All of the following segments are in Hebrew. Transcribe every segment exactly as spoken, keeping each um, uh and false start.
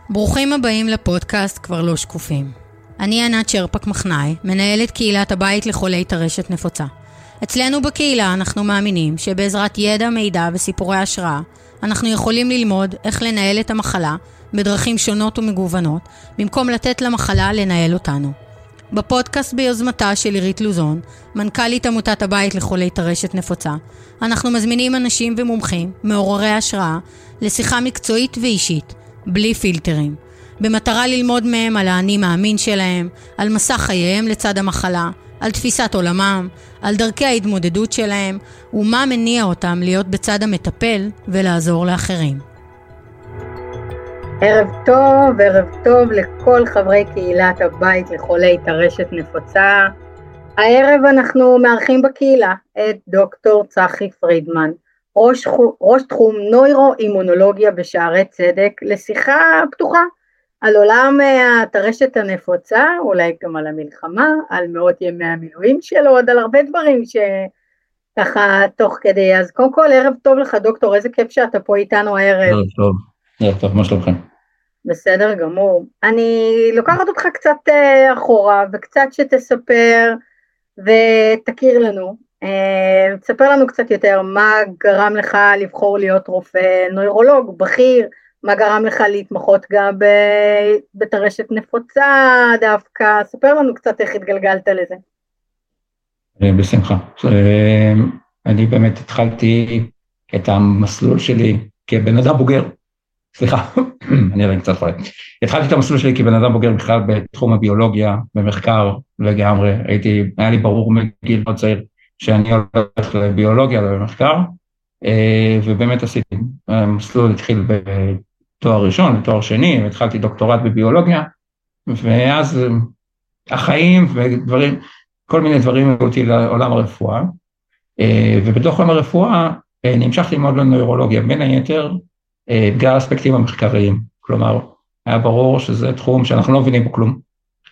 ברוכים הבאים לפודקאסט כבר לא שקופים. אני ענת שרפק מחנאי, מנהלת קהילת הבית לחולי טרשת נפוצה. אצלנו בקהילה אנחנו מאמינים שבעזרת ידע, מידע וסיפורי השראה, אנחנו יכולים ללמוד איך לנהל את המחלה בדרכים שונות ומגוונות, במקום לתת למחלה לנהל אותנו. בפודקאסט ביוזמתה של עירית לוזון, מנכ"לית עמותת הבית לחולי טרשת נפוצה, אנחנו מזמינים אנשים ומומחים, מעוררי השראה, לשיחה מקצועית ואישית, בלי פילטרים, במטרה ללמוד מהם על האני מאמין שלהם, על מסע חייהם לצד המחלה, על תפיסת עולמם, על דרכי ההתמודדות שלהם, ומה מניע אותם להיות בצד המטפל ולעזור לאחרים. ערב טוב, ערב טוב לכל חברי קהילת הבית לחולי טרשת נפוצה. הערב אנחנו מארחים בקהילה את דוקטור צחי פרידמן, ראש, ראש תחום נוירו-אימונולוגיה בשערי צדק, לשיחה פתוחה על עולם הטרשת הנפוצה, אולי גם על המלחמה, על מאות ימי המילואים שלו, עוד על הרבה דברים שככה תוך כדי. אז קודם כל ערב טוב לך דוקטור, איזה כיף שאתה פה איתנו הערב. ערב טוב, ערב טוב, מה שלומכם? בסדר גמור. אני לוקחת אותך קצת אחורה וקצת שתספר ותכיר לנו. תספר לנו קצת יותר מה גרם לך לבחור להיות רופא נוירולוג בכיר, מה גרם לך להתמחות גם בטרשת נפוצה דווקא, ספר לנו קצת איך התגלגלת לזה. בשמחה. אני באמת התחלתי את המסלול שלי כבן אדם בוגר, סליחה, אני עדיין קצת חולה. התחלתי את המסלול שלי כבן אדם בוגר בכלל בתחום הביולוגיה, במחקר לגמרי, הייתי, היה לי ברור מגיל מאוד צעיר, שאני הולך לביולוגיה, למחקר, ובאמת עשיתי, המסלול התחיל בתואר ראשון, בתואר שני, והתחלתי דוקטורט בביולוגיה, ואז החיים ודברים, כל מיני דברים אותי לעולם הרפואה, ובתוך עולם הרפואה נמשכתי מאוד לנוירולוגיה, בין היתר, בגלל האספקטים המחקריים, כלומר, היה ברור שזה תחום שאנחנו לא מבינים בו כלום,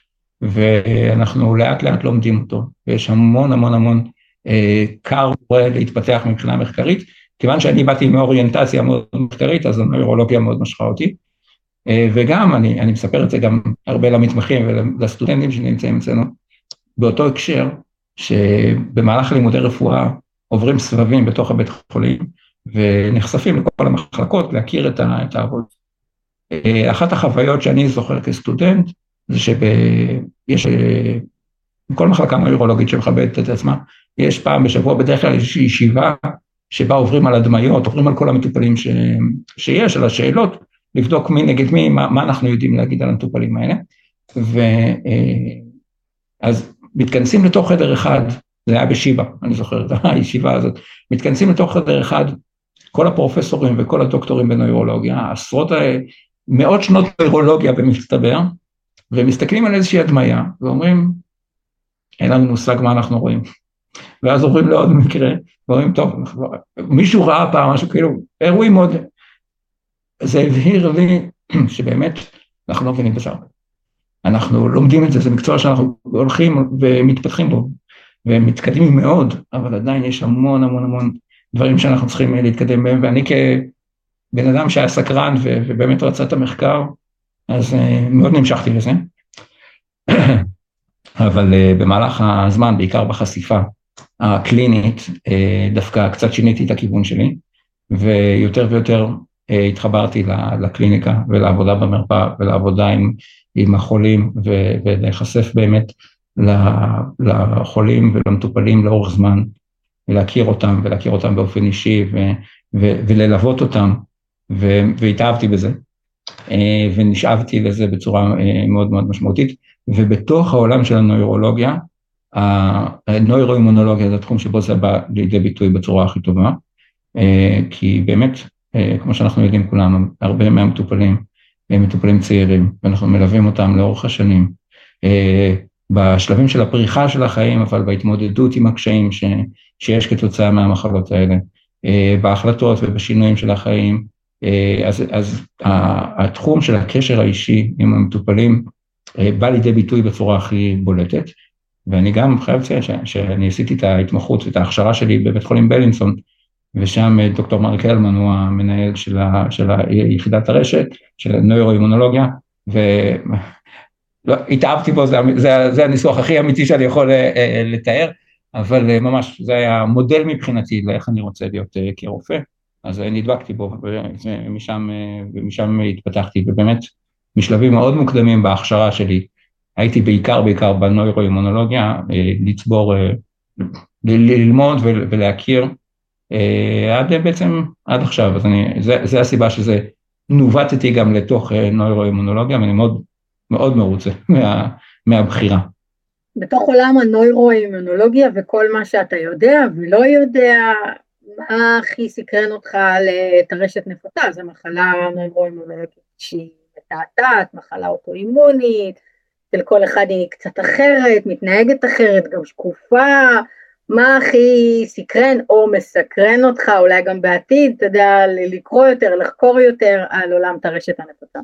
ואנחנו לאט לאט לומדים אותו, ויש המון המון המון קר להתפתח מבחינה מחקרית, כיוון שאני באתי מאוריינטציה מאוד מחקרית, אז הנוירולוגיה מאוד משכה אותי, וגם אני, אני מספר את זה גם הרבה למתמחים ולסטודנטים שנמצאים אצלנו, באותו הקשר, שבמהלך לימודי רפואה עוברים סבבים בתוך הבית חולים, ונחשפים לכל המחלקות להכיר את העבוד. אחת החוויות שאני זוכר כסטודנט, זה שיש כל מחלקה נוירולוגית שמכבדת את עצמה, יש פעם בשבוע בדרך כלל איזושהי ישיבה, שבה עוברים על הדמיות, עוברים על כל המטופלים ש... שיש, על השאלות, לבדוק מי נגד מי, מה, מה אנחנו יודעים להגיד על המטופלים האלה, ואז מתכנסים לתוך חדר אחד, זה היה בשיבא, אני זוכר את הישיבה הזאת, מתכנסים לתוך חדר אחד, כל הפרופסורים וכל הדוקטורים בנוירולוגיה, עשרות, מאות שנות נוירולוגיה במצטבר, ומסתכלים על איזושהי הדמיה, ואומרים, אין לנו מושג מה אנחנו רואים. ואז עוברים לעוד מקרה, ואומרים, טוב, מישהו ראה פעם משהו, כאילו, אירועים מאוד, זה הבהיר לי, שבאמת, אנחנו לא מבינים בשאר. אנחנו לומדים את זה, זה מקצוע שאנחנו הולכים ומתפתחים בו, ומתקדמים מאוד, אבל עדיין יש המון המון המון דברים שאנחנו צריכים להתקדם בהם, ואני כבן אדם שהיה סקרן, ובאמת רצה את המחקר, אז מאוד נמשכתי לזה. אבל במהלך הזמן, בעיקר בחשיפה הקלינית, דווקא קצת שיניתי את הכיוון שלי, ויותר ויותר התחברתי לקליניקה ולעבודה במרפאה, ולעבודה עם, עם החולים, ולהיחשף באמת לחולים ולמטופלים לאורך זמן, ולהכיר אותם, ולהכיר אותם באופן אישי, ו, ו, וללוות אותם, ו, והתאהבתי בזה, ונשאבתי לזה בצורה מאוד מאוד משמעותית, ובתוך העולם של הנוירולוגיה, הנוירו-אימונולוגיה זה התחום שבו זה בא לידי ביטוי בצורה הכי טובה, כי באמת, כמו שאנחנו יודעים כולנו, הרבה מהמטופלים הם מטופלים צעירים, ואנחנו מלווים אותם לאורך השנים, בשלבים של הפריחה של החיים, אבל בהתמודדות עם הקשיים ש, שיש כתוצאה מהמחלות האלה, בהחלטות ובשינויים של החיים, אז, אז התחום של הקשר האישי עם המטופלים, בא לידי ביטוי בצורה הכי בולטת, ואני גם חייב לציין שאני עשיתי את ההתמחות ואת ההכשרה שלי בבית חולים בלינסון, ושם דוקטור מרק הלמן הוא המנהל של, ה, של יחידת הרשת, של הנוירואימונולוגיה, והתאהבתי בו, זה, זה, זה הניסוח הכי אמיתי שאני יכול לתאר, אבל ממש זה היה מודל מבחינתי לאיך אני רוצה להיות כרופא, אז נדבקתי בו, ומשם, ומשם התפתחתי, ובאמת משלבים מאוד מוקדמים בהכשרה שלי, הייתי בעיקר בעיקר בנוירואימונולוגיה, לצבור, ללמוד ולהכיר, עד בעצם, עד עכשיו, אז אני, זה, זה הסיבה שזה נובטתי גם לתוך נוירואימונולוגיה, ואני מאוד, מאוד מרוצה מה, מהבחירה. בתוך עולם הנוירואימונולוגיה וכל מה שאתה יודע ולא יודע, מה הכי סקרן אותך לטרשת נפוצה? זו מחלה נוירואימונולוגית שהיא מתעתעת, מחלה אוטואימונית, של כל אחד היא קצת אחרת, מתנהגת אחרת, גם שקופה, מה הכי סקרן או מסקרן אותך, אולי גם בעתיד, אתה יודע, לקרוא יותר, לחקור יותר על עולם טרשת הנפוצה?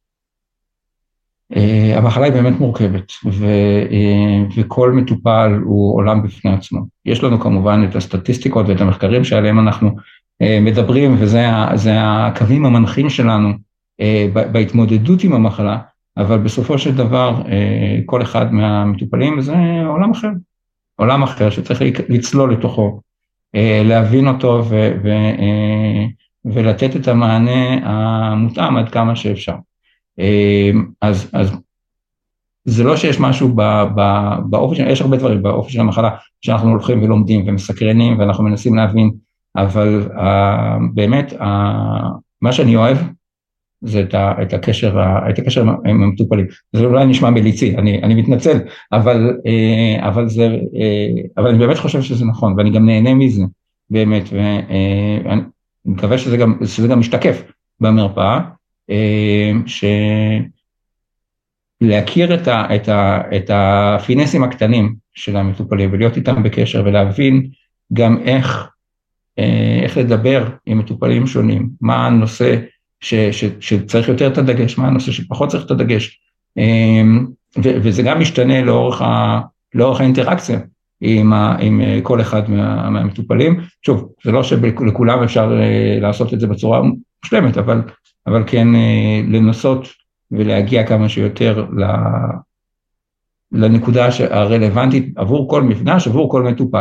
המחלה היא באמת מורכבת, וכל מטופל הוא עולם בפני עצמו. יש לנו כמובן את הסטטיסטיקות ואת המחקרים שעליהם אנחנו מדברים, וזה הקווים המנחים שלנו בהתמודדות עם המחלה, אבל בסופו של דבר כל אחד מהמטופלים זה עולם אחר, עולם אחר שצריך לצלול לתוכו, להבין אותו ו- ו- ולתת את המענה המותאם עד כמה שאפשר. אז, אז זה לא שיש משהו באופן, יש הרבה דברים באופן של המחלה שאנחנו הולכים ולומדים ומסקרנים ואנחנו מנסים להבין, אבל באמת מה שאני אוהב זה את, ה, את, הקשר, את הקשר עם המטופלים. זה אולי נשמע מליצי, אני, אני מתנצל, אבל, אבל, זה, אבל אני באמת חושב שזה נכון, ואני גם נהנה מזה, באמת, ואני מקווה שזה גם, שזה גם משתקף במרפאה, שלהכיר את, ה, את, ה, את הפינסים הקטנים של המטופלים, ולהיות איתם בקשר, ולהבין גם איך, איך לדבר עם מטופלים שונים, מה הנושא, ש, ש, שצריך יותר את הדגש, מה הנושא שפחות צריך את הדגש, ו, וזה גם משתנה לאורך, ה, לאורך האינטראקציה עם, ה, עם כל אחד מה, מהמטופלים. שוב, זה לא שלכולם אפשר לעשות את זה בצורה משלמת, אבל, אבל כן לנסות ולהגיע כמה שיותר לנקודה הרלוונטית עבור כל מפגש, עבור כל מטופל.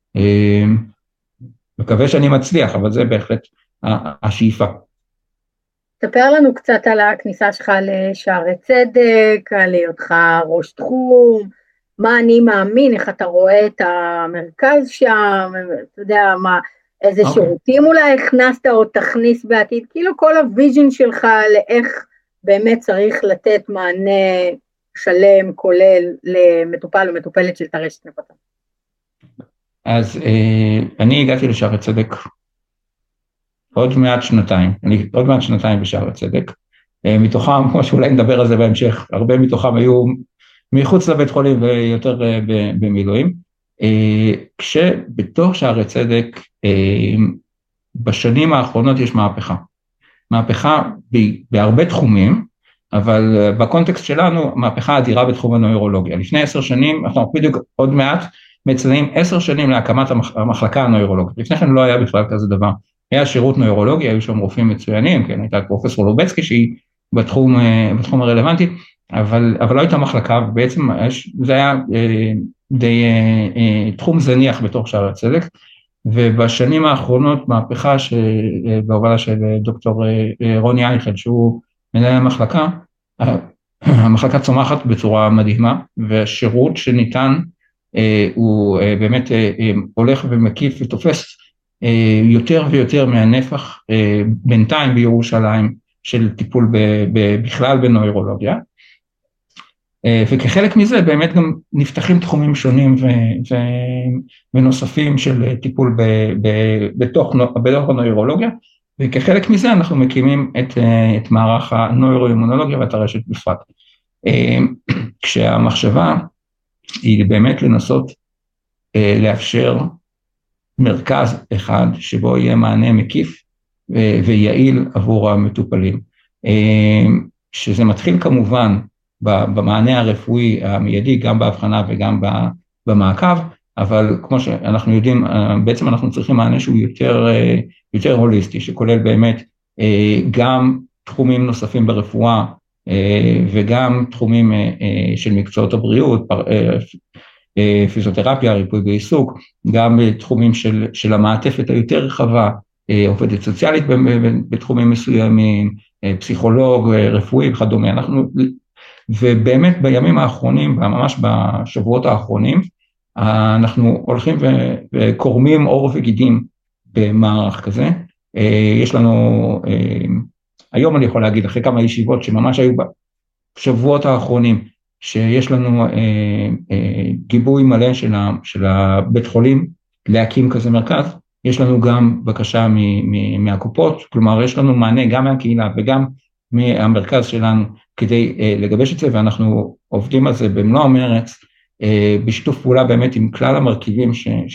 מקווה שאני מצליח, אבל זה בהחלט השאיפה. תספר לנו קצת על הכניסה שלך לשערי צדק, על היותך ראש תחום, מה אני מאמין, איך אתה רואה את המרכז שם, אתה יודע מה, איזה okay. שירותים אולי הכנסת או תכניס בעתיד, כאילו כל הוויז'ן שלך לאיך באמת צריך לתת מענה שלם, כולל למטופל ומטופלת של טרשת נפוצה. אז אה, אני הגעתי לשערי צדק, עוד מעט שנתיים, אני עוד מעט שנתיים בשערי צדק, מתוכם, כמו שאולי נדבר על זה בהמשך, הרבה מתוכם היו מחוץ לבית חולים ויותר במילואים, כשבתוך שערי צדק, בשנים האחרונות יש מהפכה, מהפכה בהרבה תחומים, אבל בקונטקסט שלנו, מהפכה אדירה בתחום הנוירולוגיה. לפני עשר שנים, אנחנו בדיוק עוד מעט מציינים עשר שנים להקמת המחלקה הנוירולוגית, לפני כן לא היה בכלל כזה דבר, היה שירות נוירולוגי, היו שם רופאים מצוינים, כן, הייתה פרופסור לובצקי שהיא בתחום, בתחום הרלוונטי, אבל, אבל לא הייתה מחלקה, ובעצם זה היה די תחום זניח בתוך שערי צדק, ובשנים האחרונות מהפכה בהובלה של דוקטור רוני אייכל, שהוא מנהל המחלקה, המחלקה צומחת בצורה מדהימה, והשירות שניתן הוא באמת הולך ומקיף ותופס יותר ויותר מהנפח בינתיים בירושלים של טיפול בכלל בנוירולוגיה, וכחלק מזה באמת גם נפתחים תחומים שונים ונוספים של טיפול בתוך הנוירולוגיה, וכחלק מזה אנחנו מקימים את, את מערך הנוירואימונולוגיה והטרשת בפרט. כשהמחשבה היא באמת לנסות לאפשר מרכז אחד שבו יהיה מענה מקיף ויעיל עבור המטופלים, שזה מתחיל כמובן במענה הרפואי המיידי, גם בהבחנה וגם במעקב, אבל כמו שאנחנו יודעים, בעצם אנחנו צריכים מענה שהוא יותר, יותר הוליסטי, שכולל באמת גם תחומים נוספים ברפואה, וגם תחומים של מקצועות הבריאות, פיזיותרפיה, ריפוי בעיסוק, גם תחומים של, של המעטפת היותר רחבה, עובדת סוציאלית בתחומים מסוימים, פסיכולוג, רפואי וכדומה. אנחנו, ובאמת בימים האחרונים, ממש בשבועות האחרונים, אנחנו הולכים וקורמים עור וגידים במערך כזה. יש לנו, היום אני יכול להגיד, אחרי כמה ישיבות שממש היו בשבועות האחרונים, שיש לנו גיבוי מלא של הבית חולים להקים כזה מרכז, יש לנו גם בקשה מהקופות, כלומר יש לנו מענה גם מהקהילה וגם מהמרכז שלנו כדי לגבש את זה, ואנחנו עובדים על זה במלוא המרץ, בשיתוף פעולה באמת עם כלל המרכיבים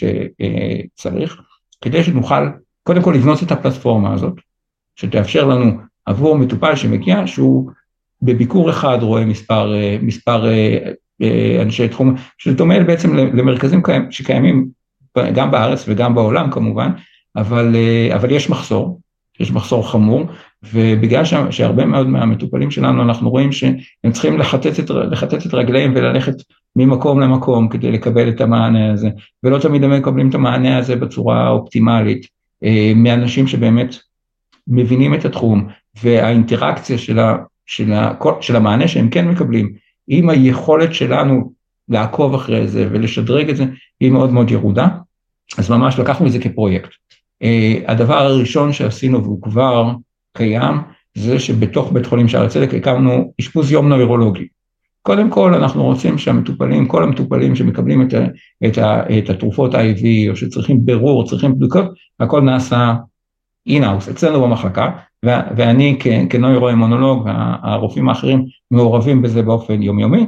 שצריך, כדי שנוכל קודם כל לבנות את הפלטפורמה הזאת, שתאפשר לנו עבור מטופל שמגיע, שהוא בביקור אחד רואה מספר, מספר אנשי תחום, שזה דומה בעצם למרכזים שקיימים גם בארץ וגם בעולם כמובן, אבל, אבל יש מחסור, יש מחסור חמור, ובגלל שהרבה מאוד מהמטופלים שלנו אנחנו רואים שהם צריכים לחטט את, לחטט את רגליהם וללכת ממקום למקום כדי לקבל את המענה הזה, ולא תמיד הם מקבלים את המענה הזה בצורה אופטימלית, מאנשים שבאמת מבינים את התחום, והאינטראקציה של, ה, של, ה, של המענה שהם כן מקבלים, עם היכולת שלנו לעקוב אחרי זה ולשדרג את זה, היא מאוד מאוד ירודה, אז ממש לקחנו את זה כפרויקט. הדבר הראשון שעשינו והוא כבר קיים, זה שבתוך בית חולים שערי צדק הקמנו אשפוז יום נוירולוגי. קודם כל אנחנו רוצים שהמטופלים, כל המטופלים שמקבלים את, ה, את, ה, את התרופות איי וי, או שצריכים ברור, צריכים בדיקות, הכל נעשה אין-האוס, אצלנו במחלקה, ו, ואני כ, כנוירו-אימונולוג, והרופאים האחרים מעורבים בזה באופן יומיומי,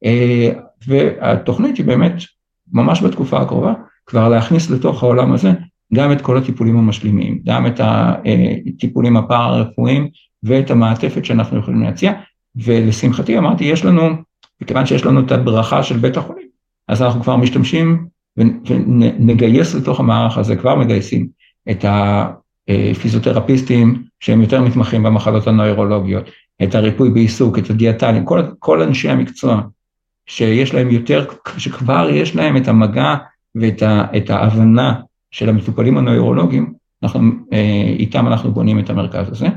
והתוכנית היא באמת, ממש בתקופה הקרובה, כבר להכניס לתוך העולם הזה, גם את כל הטיפולים המשלימים, גם את הטיפולים הפארה-רפואיים, ואת המעטפת שאנחנו יכולים להציע, ולשמחתי אמרתי, יש לנו, וכיוון שיש לנו את הברכה של בית החולים, אז אנחנו כבר משתמשים, ונגייס לתוך המערך הזה, כבר מגייסים את הפיזיותרפיסטים, שהם יותר מתמחים במחלות הנוירולוגיות, את הריפוי בעיסוק, את הדיאטנים, כל, כל אנשי המקצוע, שיש להם יותר, שכבר יש להם את המגע, ואת ה, את ההבנה של המטופלים הנוירולוגיים, אנחנו, איתם אנחנו בונים את המרכז הזה,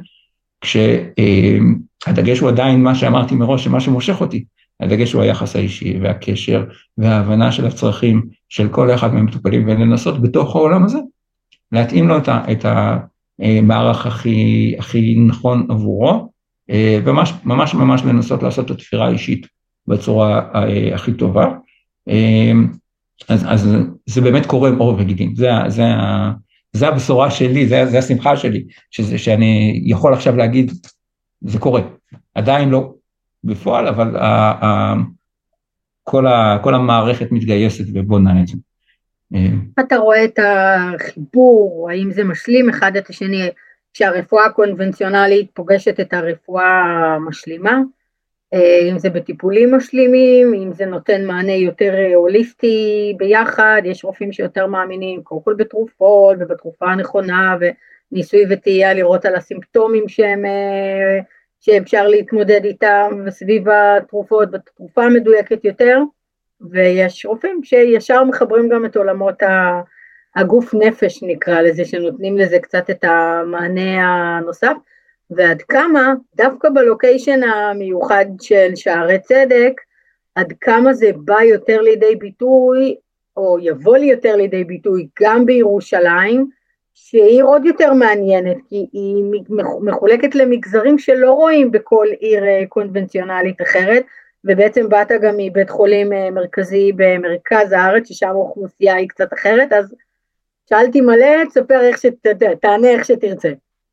כשהדגש הוא עדיין מה שאמרתי מראש, שמה שמושך אותי, הדגש הוא היחס האישי והקשר וההבנה של הצרכים של כל אחד מהמטופלים, ולנסות בתוך העולם הזה, להתאים לו את המערך הכי, הכי נכון עבורו, וממש ממש ממש לנסות לעשות את התפירה האישית בצורה הכי טובה. אז, אז זה באמת קורה עם עור וגידים, זה, זה, זה הבשורה שלי, זה, זה השמחה שלי, שזה, שאני יכול עכשיו להגיד, זה קורה, עדיין לא בפועל, אבל ה, ה, כל, ה, כל המערכת מתגייסת ובונה את זה. אתה רואה את החיבור, האם זה משלים אחד את השני, כשהרפואה הקונבנציונלית פוגשת את הרפואה המשלימה, אם זה בטיפולים משלימים, אם זה נותן מענה יותר הוליסטי ביחד, יש רופאים שיותר מאמינים, קודם כל בתרופות ובתרופה הנכונה, וניסוי וטעייה לראות על הסימפטומים שהם, שאפשר להתמודד איתם, וסביב התרופות, בתרופה המדויקת יותר, ויש רופאים שישר מחברים גם את עולמות הגוף נפש נקרא לזה, שנותנים לזה קצת את המענה הנוסף, ועד כמה, דווקא בלוקיישן המיוחד של שערי צדק, עד כמה זה בא יותר לידי ביטוי, או יבוא לי יותר לידי ביטוי, גם בירושלים, שהיא עוד יותר מעניינת, כי היא מחולקת למגזרים שלא רואים בכל עיר קונבנציונלית אחרת, ובעצם באת גם מבית חולים מרכזי במרכז הארץ, ששם האוכלוסייה היא קצת אחרת, אז שאלתי מלא, תספר איך שתדע, תענה איך שתרצה.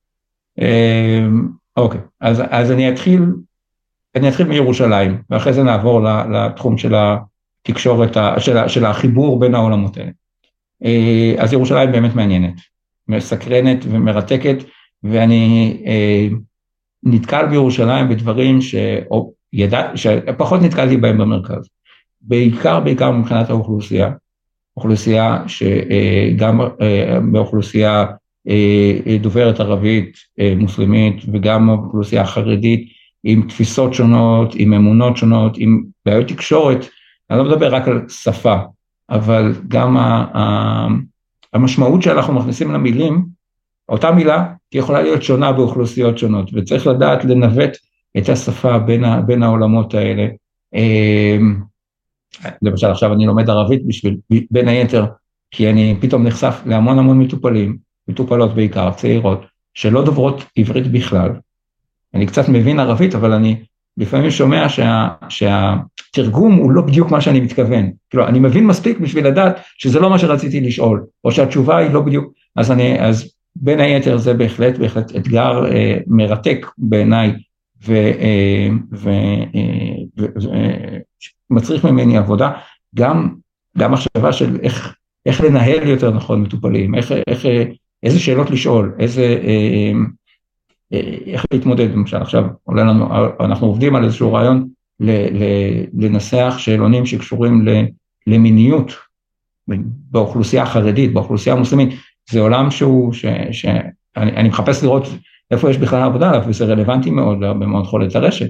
אוקיי, אז, אז אני אתחיל, אני אתחיל מירושלים, ואחרי זה נעבור לתחום של התקשורת, של, של החיבור בין העולמות האלה. אז ירושלים באמת מעניינת, מסקרנת ומרתקת, ואני נתקל בירושלים בדברים ש... ידע, שפחות נתקלתי בהם במרכז, בעיקר, בעיקר מבחינת האוכלוסייה, אוכלוסייה שגם באוכלוסייה דוברת ערבית מוסלמית, וגם באוכלוסייה חרדית, עם תפיסות שונות, עם אמונות שונות, עם בעיות תקשורת. אני לא מדבר רק על שפה, אבל גם המשמעות שאנחנו מכניסים למילים, אותה מילה יכולה להיות שונה באוכלוסיות שונות, וצריך לדעת לנווט את השפה בין, בין העולמות האלה. למשל, עכשיו אני לומד ערבית בשביל, בין היתר, כי אני פתאום נחשף להמון המון מטופלים, מטופלות בעיקר, צעירות, שלא דוברות עברית בכלל. אני קצת מבין ערבית, אבל אני לפעמים שומע שה, שהתרגום הוא לא בדיוק מה שאני מתכוון. כאילו, אני מבין מספיק בשביל לדעת שזה לא מה שרציתי לשאול, או שהתשובה היא לא בדיוק. אז אני, אז בין היתר זה בהחלט, בהחלט אתגר אה, מרתק בעיניי, ומצריך ממני עבודה, גם, גם מחשבה של איך, איך לנהל יותר נכון מטופלים, איך, איך, איזה שאלות לשאול, איזה, איך להתמודד. למשל, עכשיו עולה לנו, אנחנו עובדים על איזשהו רעיון לנסח שאלונים שקשורים למיניות באוכלוסייה החרדית, באוכלוסייה המוסלמית. זה עולם שהוא, שאני מחפש לראות איפה יש בכלל עבודה עליו, וזה רלוונטי מאוד, במאוד חולת הרשת.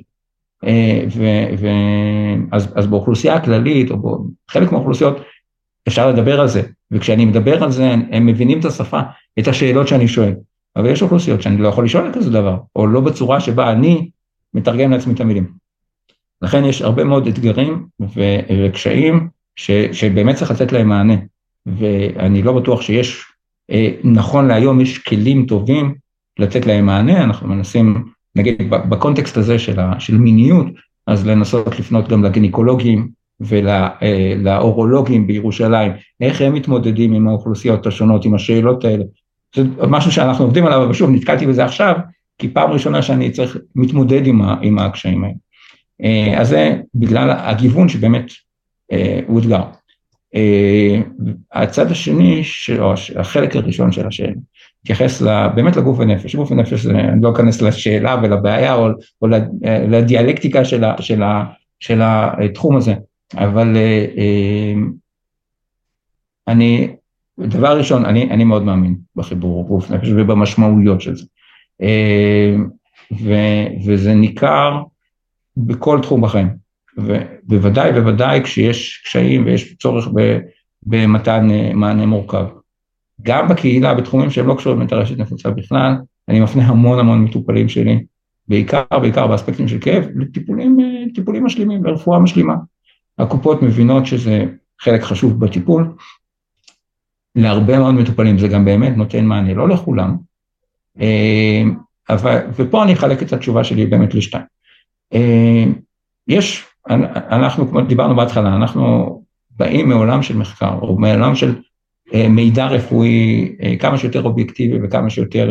אז, אז באוכלוסייה הכללית, או בחלק מהאוכלוסיות, אפשר לדבר על זה, וכשאני מדבר על זה, הם מבינים את השפה, את השאלות שאני שואל, אבל יש אוכלוסיות שאני לא יכול לשאול כזה דבר, או לא בצורה שבה אני מתרגם לעצמי את המילים. לכן יש הרבה מאוד אתגרים וקשיים, ש, שבאמת צריך לתת להם מענה, ואני לא בטוח שיש, נכון להיום יש כלים טובים, לתת להם מענה. אנחנו מנסים, נגיד, בקונטקסט הזה של, של מיניות, אז לנסות לפנות גם לגניקולוגים ולאורולוגים בירושלים, איך הם מתמודדים עם האוכלוסיות השונות, עם השאלות האלה. זה משהו שאנחנו עובדים עליו, אבל שוב, נתקלתי בזה עכשיו, כי פעם ראשונה שאני צריך מתמודד עם, עם הקשיים האלה. אז זה בגלל הגיוון שבאמת הוא אתגר. הצד השני, או החלק הראשון של השאלה, התייחס באמת לגוף ונפש. גוף ונפש, אני לא אכנס לשאלה ולבעיה, או, או לדיאלקטיקה של, ה, של, ה, של התחום הזה, אבל אני, דבר ראשון, אני, אני מאוד מאמין בחיבור גוף נפש ובמשמעויות של זה, ו, וזה ניכר בכל תחום בחיים, ובוודאי, בוודאי כשיש קשיים ויש צורך במתן מענה מורכב. גם בקהילה, בתחומים שהם לא קשורים לטרשת נפוצה בכלל, אני מפנה המון המון מטופלים שלי, בעיקר, בעיקר באספקטים של כאב, לטיפולים, טיפולים משלימים, לרפואה משלימה. הקופות מבינות שזה חלק חשוב בטיפול, להרבה מאוד מטופלים זה גם באמת נותן מענה, לא לכולם, אבל, ופה אני אחלק את התשובה שלי באמת לשתיים. יש, אנחנו, כמו דיברנו בהתחלה, אנחנו באים מעולם של מחקר, או מעולם של מידע רפואי כמה שיותר אובייקטיבי וכמה שיותר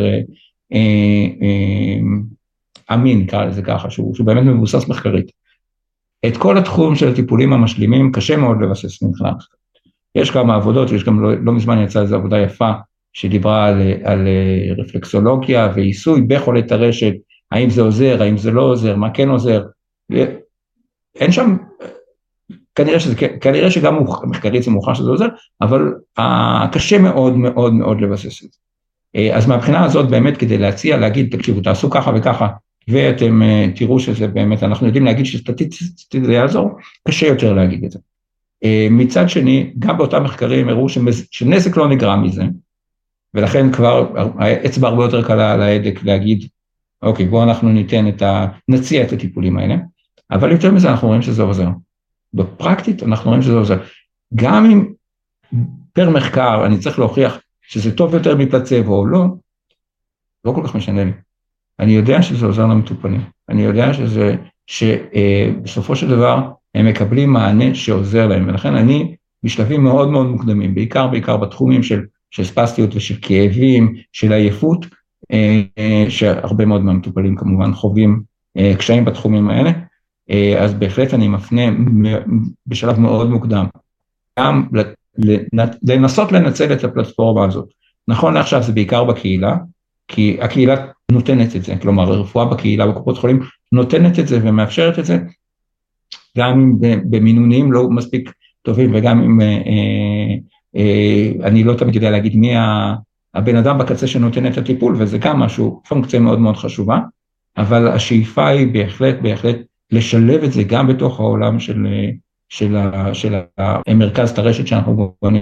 אמין, נקרא לזה ככה, שהוא, שהוא באמת מבוסס מחקרית. את כל התחום של הטיפולים המשלימים קשה מאוד לבסס מבחינה. יש כמה עבודות, יש גם לא, לא מזמן יצאה איזו עבודה יפה שדיברה על, על רפלקסולוגיה ועיסוי בחולי טרשת, האם זה עוזר, האם זה לא עוזר, מה כן עוזר. אין שם, כנראה, שזה, כנראה שגם מחקרית זה מוכח שזה עוזר, אבל קשה מאוד מאוד מאוד לבסס את זה. אז מהבחינה הזאת באמת כדי להציע, להגיד, תקשיבו, תעשו ככה וככה, ואתם תראו שזה באמת, אנחנו יודעים להגיד שסטטיסטית זה יעזור, קשה יותר להגיד את זה. מצד שני, גם באותם מחקרים הראו שנזק לא נגרם מזה, ולכן כבר האצבע הרבה יותר קלה על ההדק להגיד, אוקיי, בואו אנחנו ניתן את ה... נציע את הטיפולים האלה, אבל יותר מזה אנחנו רואים שזה עוזר. בפרקטית אנחנו רואים שזה עוזר. גם אם פר מחקר אני צריך להוכיח שזה טוב יותר מפלצבו או לא, לא כל כך משנה לי. אני יודע שזה עוזר למטופלים. אני יודע שזה, שבסופו של דבר הם מקבלים מענה שעוזר להם, ולכן אני בשלבים מאוד מאוד מוקדמים, בעיקר בעיקר בתחומים של, של ספסטיות ושל כאבים, של עייפות, שהרבה מאוד מהמטופלים כמובן חווים קשיים בתחומים האלה, אז בהחלט אני מפנה בשלב מאוד מוקדם, גם לנסות לנצל את הפלטפורמה הזאת. נכון לעכשיו זה בעיקר בקהילה, כי הקהילה נותנת את זה, כלומר הרפואה בקהילה בקופות חולים נותנת את זה ומאפשרת את זה, גם אם במינונים לא מספיק טובים וגם אם אני לא תמיד יודע להגיד מי הבן אדם בקצה שנותן את הטיפול, וזה גם משהו, פונקציה מאוד מאוד חשובה, אבל השאיפה היא בהחלט, בהחלט, לשלב את זה גם בתוך העולם של, של, של המרכז תרשת שאנחנו בונים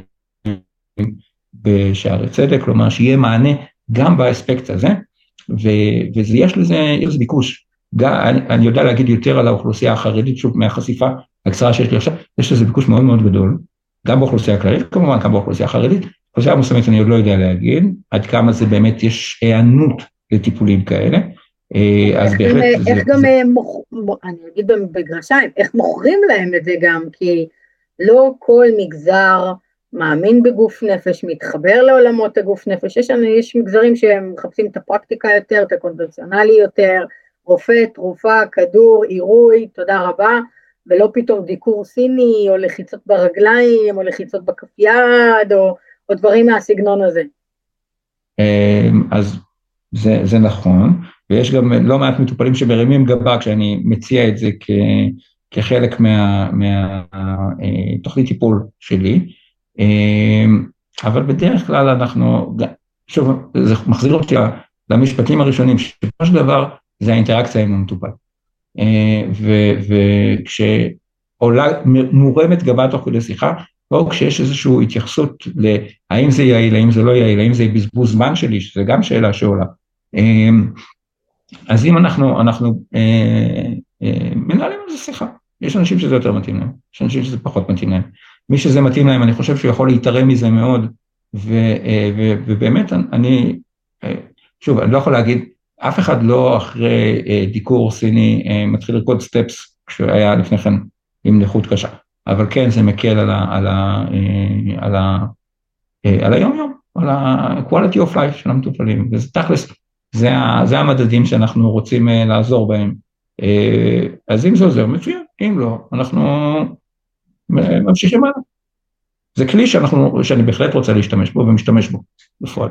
בשערי צדק, כלומר שיהיה מענה גם באספקט הזה, ויש לזה, יש לזה ביקוש. גם, אני, אני יודע להגיד יותר על האוכלוסייה החרדית, שוב מהחשיפה הקצרה שיש לי עכשיו, יש לזה ביקוש מאוד מאוד גדול, גם באוכלוסייה הכללית, כמובן גם באוכלוסייה החרדית, באוכלוסייה המוסלמית אני עוד לא יודע להגיד, עד כמה זה באמת יש הענות לטיפולים כאלה, אז בהחלט... איך גם, אני אגיד בגרשיים, איך מוכרים להם את זה גם, כי לא כל מגזר מאמין בגוף נפש, מתחבר לעולמות הגוף נפש, יש, יש מגזרים שהם מחפשים את הפרקטיקה יותר, את הקונבנציונלי יותר, רופא, תרופה, כדור, עירוי, תודה רבה, ולא פתאום דיקור סיני, או לחיצות ברגליים, או לחיצות בכף יד, או, או דברים מהסגנון הזה. אז זה, זה נכון, ויש גם לא מעט מטופלים שמרימים גבה, כשאני מציע את זה כ, כחלק מה, מה, תוכנית טיפול שלי, אבל בדרך כלל אנחנו, שוב, זה מחזיר אותי למשפטים הראשונים, שבראש דבר זה האינטראקציה עם המטופל. וכשעולה מורמת גבה תוך כדי שיחה, או כשיש איזושהי התייחסות להאם זה יעיל, האם זה לא יעיל, האם זה בזבוז זמן שלי, שזה גם שאלה שעולה. אז אם אנחנו, אנחנו מנהלים על זה שיחה, יש אנשים שזה יותר מתאים להם, יש אנשים שזה פחות מתאים להם. מי שזה מתאים להם, אני חושב שהוא יכול להתערם מזה מאוד, ובאמת אני, שוב, אני לא יכול להגיד, אף אחד לא אחרי דיקור סיני מתחיל לרקוד סטפס, כשהיה לפני כן עם נכות קשה, אבל כן, זה מקל על ה, על ה, על ה, על היום יום, על ה-quality of life של המטופלים, וזה תכלס, זה, זה המדדים שאנחנו רוצים לעזור בהם, אז אם זה עוזר, מצוין, אם לא, אנחנו ממשיכים הלאה. זה כלי שאנחנו, שאני בהחלט רוצה להשתמש בו, ומשתמש בו, בפועל.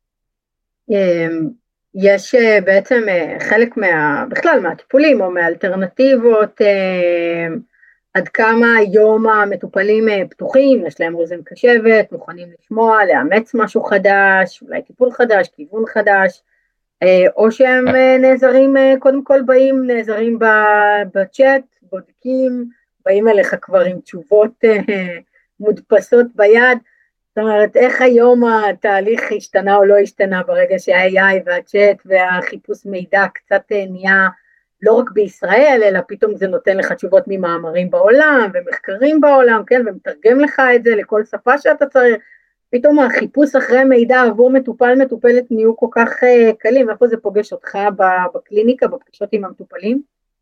יש בעצם חלק מה, בכלל מהטיפולים, או מהאלטרנטיבות, עד כמה היום המטופלים פתוחים, יש להם אוזן קשבת, מוכנים לשמוע, לאמץ משהו חדש, אולי טיפול חדש, כיוון חדש, או שהם נעזרים, קודם כל באים, נעזרים בצ'אט, בודקים, באים אליך כבר עם תשובות מודפסות ביד, זאת אומרת, איך היום התהליך השתנה או לא השתנה ברגע שה-איי איי והצ'אט והחיפוש מידע קצת נהיה, לא רק בישראל, אלא פתאום זה נותן לך תשובות ממאמרים בעולם, ומחקרים בעולם, כן, ומתרגם לך את זה לכל שפה שאתה צריך, פתאום החיפוש אחרי מידע עבור מטופל מטופלת נהיו כל כך קלים, איפה זה פוגש אותך בקליניקה, בפגישות עם המטופלים?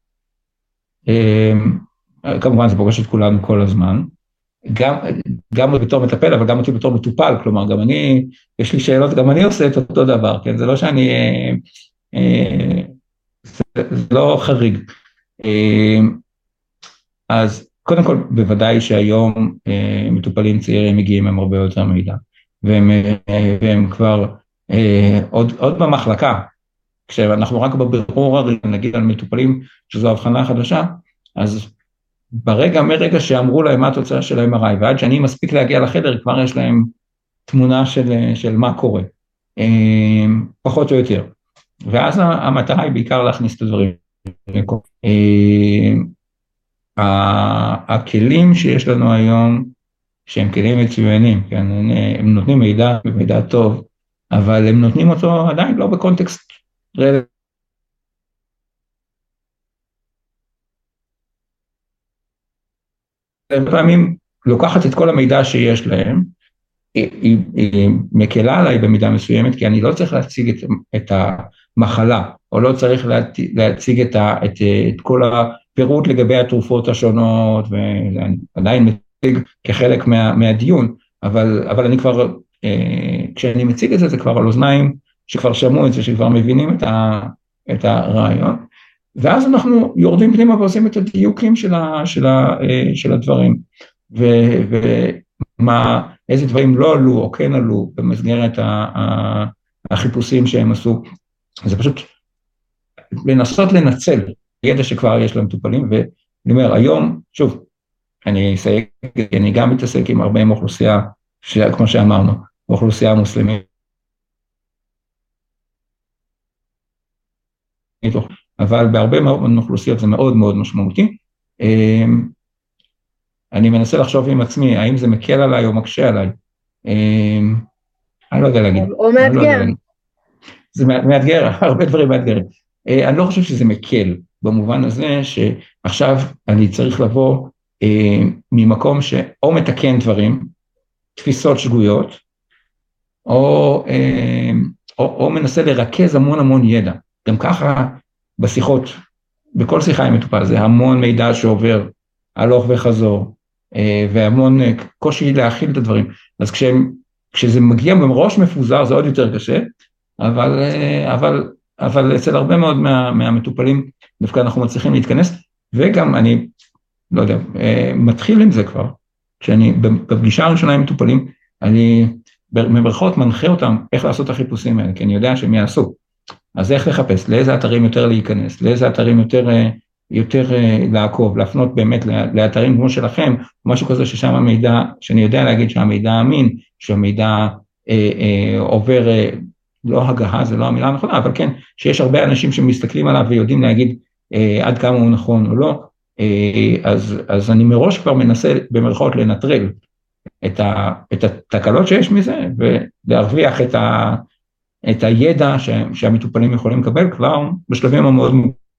כמובן זה פוגש את כולנו כל הזמן, גם, גם בתור מטפל, אבל גם אותי בתור מטופל, כלומר, גם אני, יש לי שאלות, גם אני עושה את אותו דבר, כן, זה לא שאני, זה, זה לא חריג. אז קודם כל, בוודאי שהיום מטופלים צעירים מגיעים עם הרבה יותר מידע, והם, והם כבר עוד, עוד במחלקה, כשאנחנו רק בבירור הראשון, נגיד על מטופלים שזו הבחנה חדשה, אז ברגע, מרגע שאמרו להם מה התוצאה של ה-אם אר איי, ועד שאני מספיק להגיע לחדר, כבר יש להם תמונה של, של מה קורה, פחות או יותר. ואז המטרה היא בעיקר להכניס את הדברים. הכלים שיש לנו היום, שהם כלים מצוינים, כן? הם נותנים מידע, מידע טוב, אבל הם נותנים אותו עדיין לא בקונטקסט רלוונטי. לפעמים לוקחת את כל המידע שיש להם, היא, היא, היא מקלה עליי במידה מסוימת, כי אני לא צריך להציג את, את המחלה, או לא צריך להציג את, ה, את, את כל הפירוט לגבי התרופות השונות, ואני עדיין מציג כחלק מה, מהדיון, אבל, אבל אני כבר, כשאני מציג את זה, זה כבר על אוזניים, שכבר שמעו את זה, שכבר מבינים את, ה, את הרעיון, ואז אנחנו יורדים פנימה ועושים את הדיוקים של, ה, של, ה, של הדברים, ו, ומה, איזה דברים לא עלו או כן עלו במסגרת ה, ה, החיפושים שהם עשו, זה פשוט לנסות לנצל ידע שכבר יש למטופלים, ואני אומר, היום, שוב, אני אסייג, אני גם מתעסק עם הרבה עם אוכלוסייה כמו שאמרנו, באוכלוסייה המוסלמית, אבל בהרבה מאוד אוכלוסיות זה מאוד מאוד משמעותי. אני מנסה לחשוב עם עצמי, האם זה מקל עליי או מקשה עליי, אני לא יודע להגיד. או מאתגר. זה מאתגר, הרבה דברים מאתגרים. אני לא חושב שזה מקל, במובן הזה שעכשיו אני צריך לבוא ממקום שאו מתקן דברים, תפיסות שגויות, או, או, או מנסה לרכז המון המון ידע. גם ככה בשיחות, בכל שיחה עם מטופל, זה המון מידע שעובר הלוך וחזור, והמון קושי להכיל את הדברים. אז כשהם, כשזה מגיע במראש מפוזר, זה עוד יותר קשה, אבל, אבל, אבל אצל הרבה מאוד מה, מהמטופלים, דווקא אנחנו מצליחים להתכנס, וגם אני, לא יודע, מתחיל עם זה כבר, כשאני, בפגישה הראשונה עם מטופלים, אני במרכאות מנחה אותם איך לעשות את החיפושים האלה, כי אני יודע שהם יעשו. אז איך לחפש, לאיזה אתרים יותר להיכנס, לאיזה אתרים יותר, יותר לעקוב, להפנות באמת לאתרים כמו שלכם, משהו כזה ששם המידע, שאני יודע להגיד שהמידע אמין, שהמידע אה, אה, עובר, אה, לא הגהה, זה לא המילה הנכונה, אבל כן, שיש הרבה אנשים שמסתכלים עליו ויודעים להגיד אה, עד כמה הוא נכון או לא, אה, אז, אז אני מראש כבר מנסה במרכאות לנטרל את, ה, את התקלות שיש מזה, ולהרוויח את ה... את הידע שהמטופלים יכולים לקבל כבר בשלבים המאוד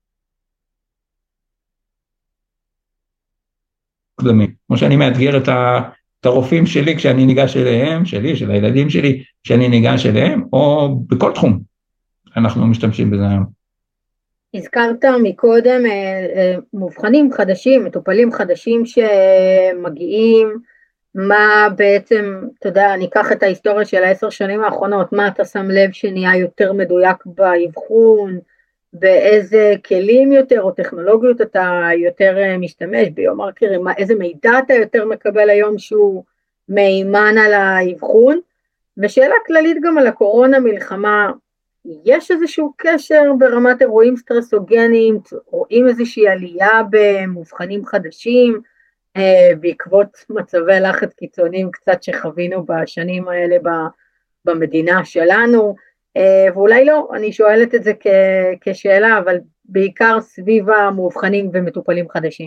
מוקדמים. כמו שאני מאתגר את הרופאים שלי כשאני ניגש אליהם, שלי, של הילדים שלי, כשאני ניגש אליהם, או בכל תחום אנחנו משתמשים בזה היום. הזכרת מקודם מובחנים חדשים, מטופלים חדשים שמגיעים, מה בעצם, אתה יודע, אני אקח את ההיסטוריה של העשר שנים האחרונות, מה אתה שם לב שנהיה יותר מדויק באבחון, באיזה כלים יותר או טכנולוגיות אתה יותר משתמש, ביומרקרים, איזה מידע אתה יותר מקבל היום שהוא מהימן על האבחון, ושאלה כללית גם על הקורונה מלחמה, יש איזשהו קשר ברמת אירועים סטרסוגניים, רואים איזושהי עלייה במובחנים חדשים, בעקבות מצבי לחץ קיצוניים קצת שחווינו בשנים האלה במדינה שלנו, ואולי לא, אני שואלת את זה כשאלה, אבל בעיקר סביב המאובחנים ומטופלים חדשים.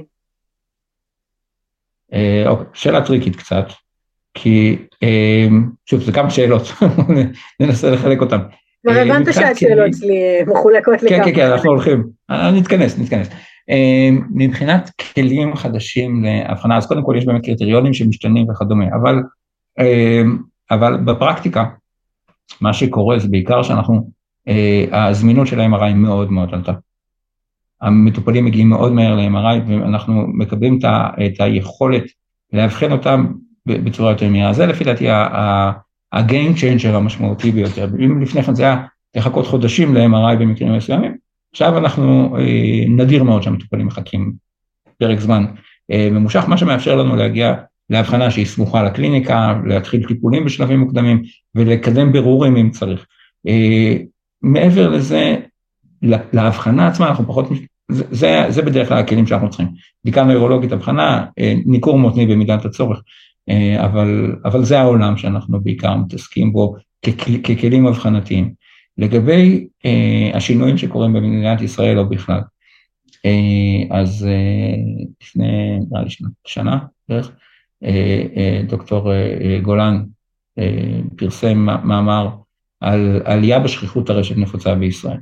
אוקיי, שאלה טריקית קצת, כי שוב, זה כמה שאלות, ננסה לחלק אותם. כבר הבנת שהשאלות שלי מחולקות לכמה. כן, כן, כן, אנחנו הולכים, נתכנס, נתכנס. מבחינת כלים חדשים להבחנה, אז קודם כל יש באמת קריטריונים שמשתנים וכדומה, אבל, אבל בפרקטיקה, מה שקורה זה בעיקר שאנחנו, הזמינות של ה-אם אר איי מאוד מאוד עלתה. המטופלים מגיעים מאוד מהר ל-אם אר איי, ואנחנו מקבלים את היכולת להבחן אותם בצורה יותר מהירה. זה לפי דעתי ה-game changer המשמעותי ביותר. אם לפני כן זה היה לחכות חודשים ל-אם אר איי במקרים מסוימים, עכשיו אנחנו נדיר מאוד שהמטופלים מחכים פרק זמן ממושך, מה שמאפשר לנו להגיע להבחנה שהיא סמוכה לקליניקה, להתחיל טיפולים בשלבים מוקדמים, ולקדם בירורים אם צריך. מעבר לזה, להבחנה עצמה, אנחנו פחות, זה, זה בדרך כלל הכלים שאנחנו צריכים. בדיקה נוירולוגית, הבחנה, ניכור מותני במידת הצורך, אבל, אבל זה העולם שאנחנו בעיקר מתעסקים בו ככלים הבחנתיים. לגבי השינויים שקורים במדינת ישראל או בכלל, אז לפני שנה בערך, דוקטור גולן פרסם מאמר על עלייה בשכיחות הרשת נפוצה בישראל,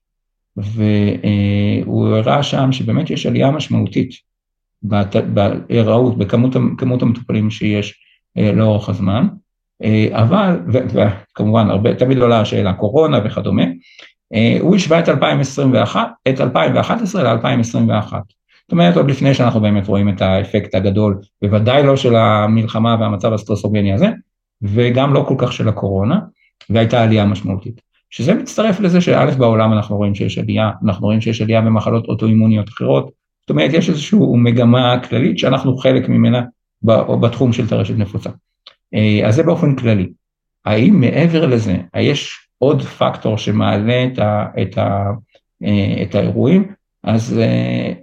והוא הראה שם שבאמת יש עלייה משמעותית בהיראות, בכמות המטופלים שיש לאורך הזמן, אבל, וכמובן, הרבה, תמיד עולה השאלה, קורונה וכדומה, הוא השווה את אלפיים עשרים ואחת, את אלפיים ואחת עשרה ל-אלפיים עשרים ואחת. זאת אומרת, עוד לפני שאנחנו באמת רואים את האפקט הגדול, בוודאי לא של המלחמה והמצב הסטרסוגני הזה, וגם לא כל כך של הקורונה, והייתה עלייה משמעותית. שזה מצטרף לזה שא' בעולם אנחנו רואים שיש עלייה, אנחנו רואים שיש עלייה במחלות אוטואימוניות אחרות, זאת אומרת, יש איזושהי מגמה כללית שאנחנו חלק ממנה בתחום של טרשת נפוצה. אז זה באופן כללי. האם מעבר לזה, יש עוד פקטור שמעלה את, ה, את, ה, את האירועים, אז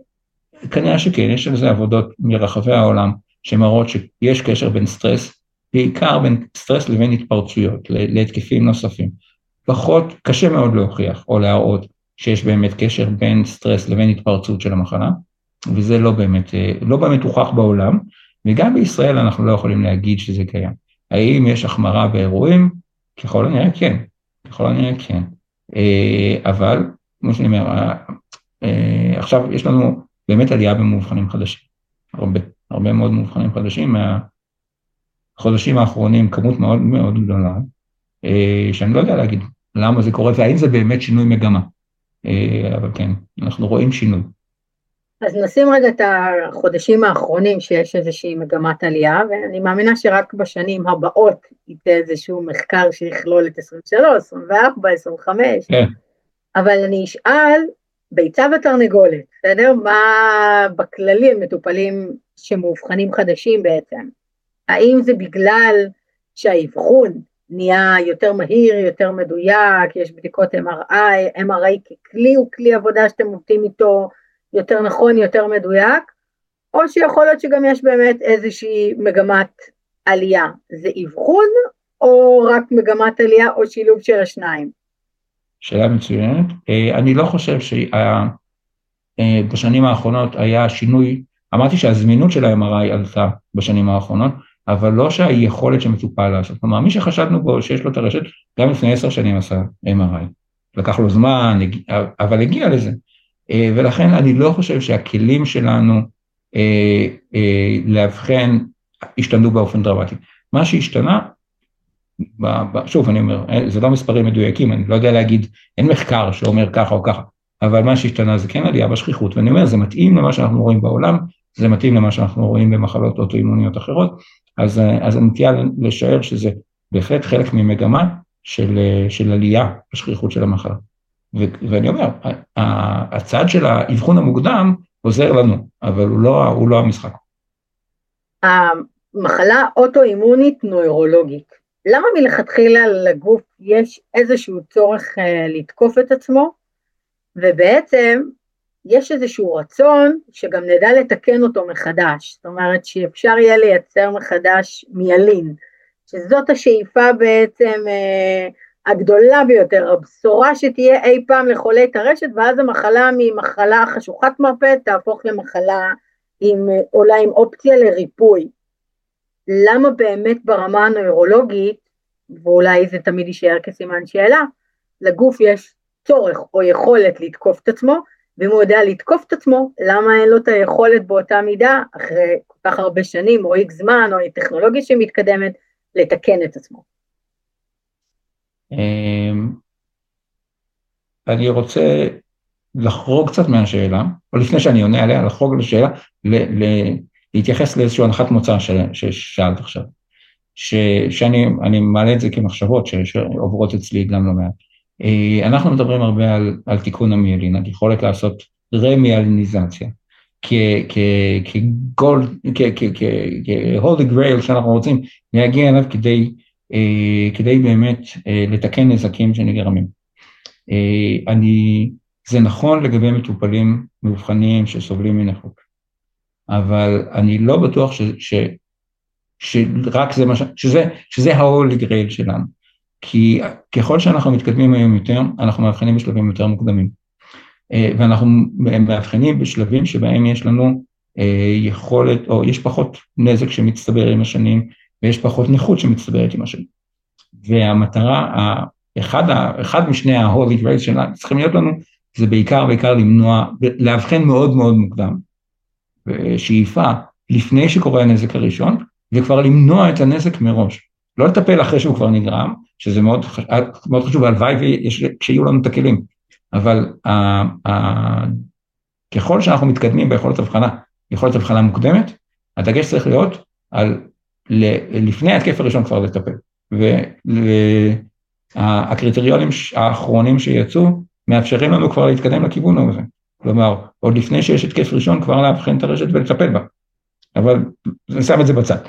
כנראה שכן, יש על זה עבודות מרחבי העולם, שמראות שיש קשר בין סטרס בעיקר בין סטרס לבין התפרצויות, להתקפים נוספים. פחות, קשה מאוד להוכיח או להראות שיש באמת קשר בין סטרס לבין התפרצות של המחלה, וזה לא באמת, לא באמת הוכח בעולם, וגם בישראל אנחנו לא יכולים להגיד שזה קיים. האם יש החמרה באירועים? ככל הנראה כן, ככל הנראה כן. אבל, כמו שאני אומר, עכשיו יש לנו באמת עלייה במאובחנים חדשים, הרבה, הרבה מאוד מאובחנים חדשים, מהחודשים האחרונים כמות מאוד מאוד גדולה, שאני לא יודע להגיד למה זה קורה, והאם זה באמת שינוי מגמה, אבל כן, אנחנו רואים שינוי. אז נשים רגע את החודשים האחרונים שיש איזושהי מגמת עלייה, ואני מאמינה שרק בשנים הבאות ייתן איזשהו מחקר שיכלול את עשרים ושלוש, עשרים וארבע, עשרים וחמש, כן. אבל אני אשאל, ביצה ותרנגולת, בסדר? מה בכללי מטופלים שמאובחנים חדשים בעצם? האם זה בגלל שהאבחון נהיה יותר מהיר, יותר מדויק, יש בדיקות אם אר איי, אם אר איי ככלי הוא כלי עבודה שאתם עובדים איתו יותר נכון, יותר מדויק, או שיכול להיות שגם יש באמת איזושהי מגמת עלייה. זה אבחון או רק מגמת עלייה או שילוב של השניים? שאלה מצוינת. אני לא חושב שבשנים האחרונות היה שינוי, אמרתי שהזמינות של ה-אם אר איי עלתה בשנים האחרונות, אבל לא שהיכולת שמטופל לעשות. כלומר, מי שחשדנו בו שיש לו את הרשת, גם לפני עשר שנים עשה אם אר איי. לקח לו זמן, אבל הגיע לזה. ולכן אני לא חושב שהכלים שלנו להבחן השתנו באופן דרמטי. מה שהשתנה, שוב אני אומר, זה לא מספרים מדויקים, אני לא יודע להגיד, אין מחקר שאומר ככה או ככה, אבל מה שהשתנה זה כן עלייה בשכיחות, ואני אומר, זה מתאים למה שאנחנו רואים בעולם, זה מתאים למה שאנחנו רואים במחלות אוטואימוניות אחרות, אז, אז אני תהיה לשער שזה בהחלט חלק ממגמה של, של עלייה בשכיחות של המחלה. ו- ואני אומר, הצד של האבחון המוקדם עוזר לנו, אבל הוא לא, הוא לא המשחק. המחלה אוטואימונית נוירולוגית, למה מלכתחילה לגוף יש איזשהו צורך לתקוף את עצמו, ובעצם יש איזשהו רצון שגם נדע לתקן אותו מחדש, זאת אומרת שאפשר יהיה לייצר מחדש מיילין, שזאת השאיפה בעצם הגדולה ביותר, הבשורה שתהיה אי פעם לחולי טרשת, ואז המחלה ממחלה חשוכת מרפא תהפוך למחלה עם, אולי עם אופציה לריפוי. למה באמת ברמה הנוירולוגית, ואולי זה תמיד יישאר כסימן שאלה, לגוף יש צורך או יכולת לתקוף את עצמו, ואם הוא יודע לתקוף את עצמו, למה אין לו את היכולת באותה מידה, אחרי כל כך הרבה שנים, או איקס זמן, או טכנולוגיה שמתקדמת, לתקן את עצמו? אני רוצה לחרוג קצת מהשאלה, או לפני שאני עונה עליה, לחרוג לשאלה, להתייחס לאיזושהי הנחת מוצא ששאלת עכשיו, שאני מעלה את זה כמחשבות שעוברות אצלי גם לא מעט. אנחנו מדברים הרבה על, על תיקון המיילין, על יכולת לעשות רמיאליניזציה, כגולד, כהולי גרייל שאנחנו רוצים להגיע אליו כדי, כדי באמת לתקן נזקים שנגרמים. אני, זה נכון לגבי מטופלים מאובחנים שסובלים מנכות, אבל אני לא בטוח ש, ש, שרק זה מה ש, שזה, שזה ההולי גרייל שלנו. כי ככל שאנחנו מתקדמים היום יותר, אנחנו מאבחנים בשלבים יותר מוקדמים. ואנחנו מאבחנים בשלבים שבהם יש לנו יכולת, או יש פחות נזק שמצטבר עם השנים, ויש פחות נכות שמצטברת עם השנים. והמטרה, אחד, אחד משני ה-Holy Grail שלנו, צריכים להיות לנו, זה בעיקר, בעיקר למנוע, להבחן מאוד מאוד מוקדם, שאיפה לפני שקורה הנזק הראשון, וכבר למנוע את הנזק מראש. לא לטפל אחרי שהוא כבר נגרם, שזה מאוד, מאוד חשוב, הלוואי שיהיו לנו את הכלים, אבל ה, ה, ככל שאנחנו מתקדמים ביכולת הבחנה, יכולת הבחנה מוקדמת, הדגש צריך להיות על לפני התקף הראשון כבר לטפל, והקריטריונים האחרונים שיצאו, מאפשרים לנו כבר להתקדם לכיוון הזה, כלומר, עוד לפני שיש התקף ראשון, כבר להבחן את הרשת ולטפל בה, אבל נשים את זה בצד.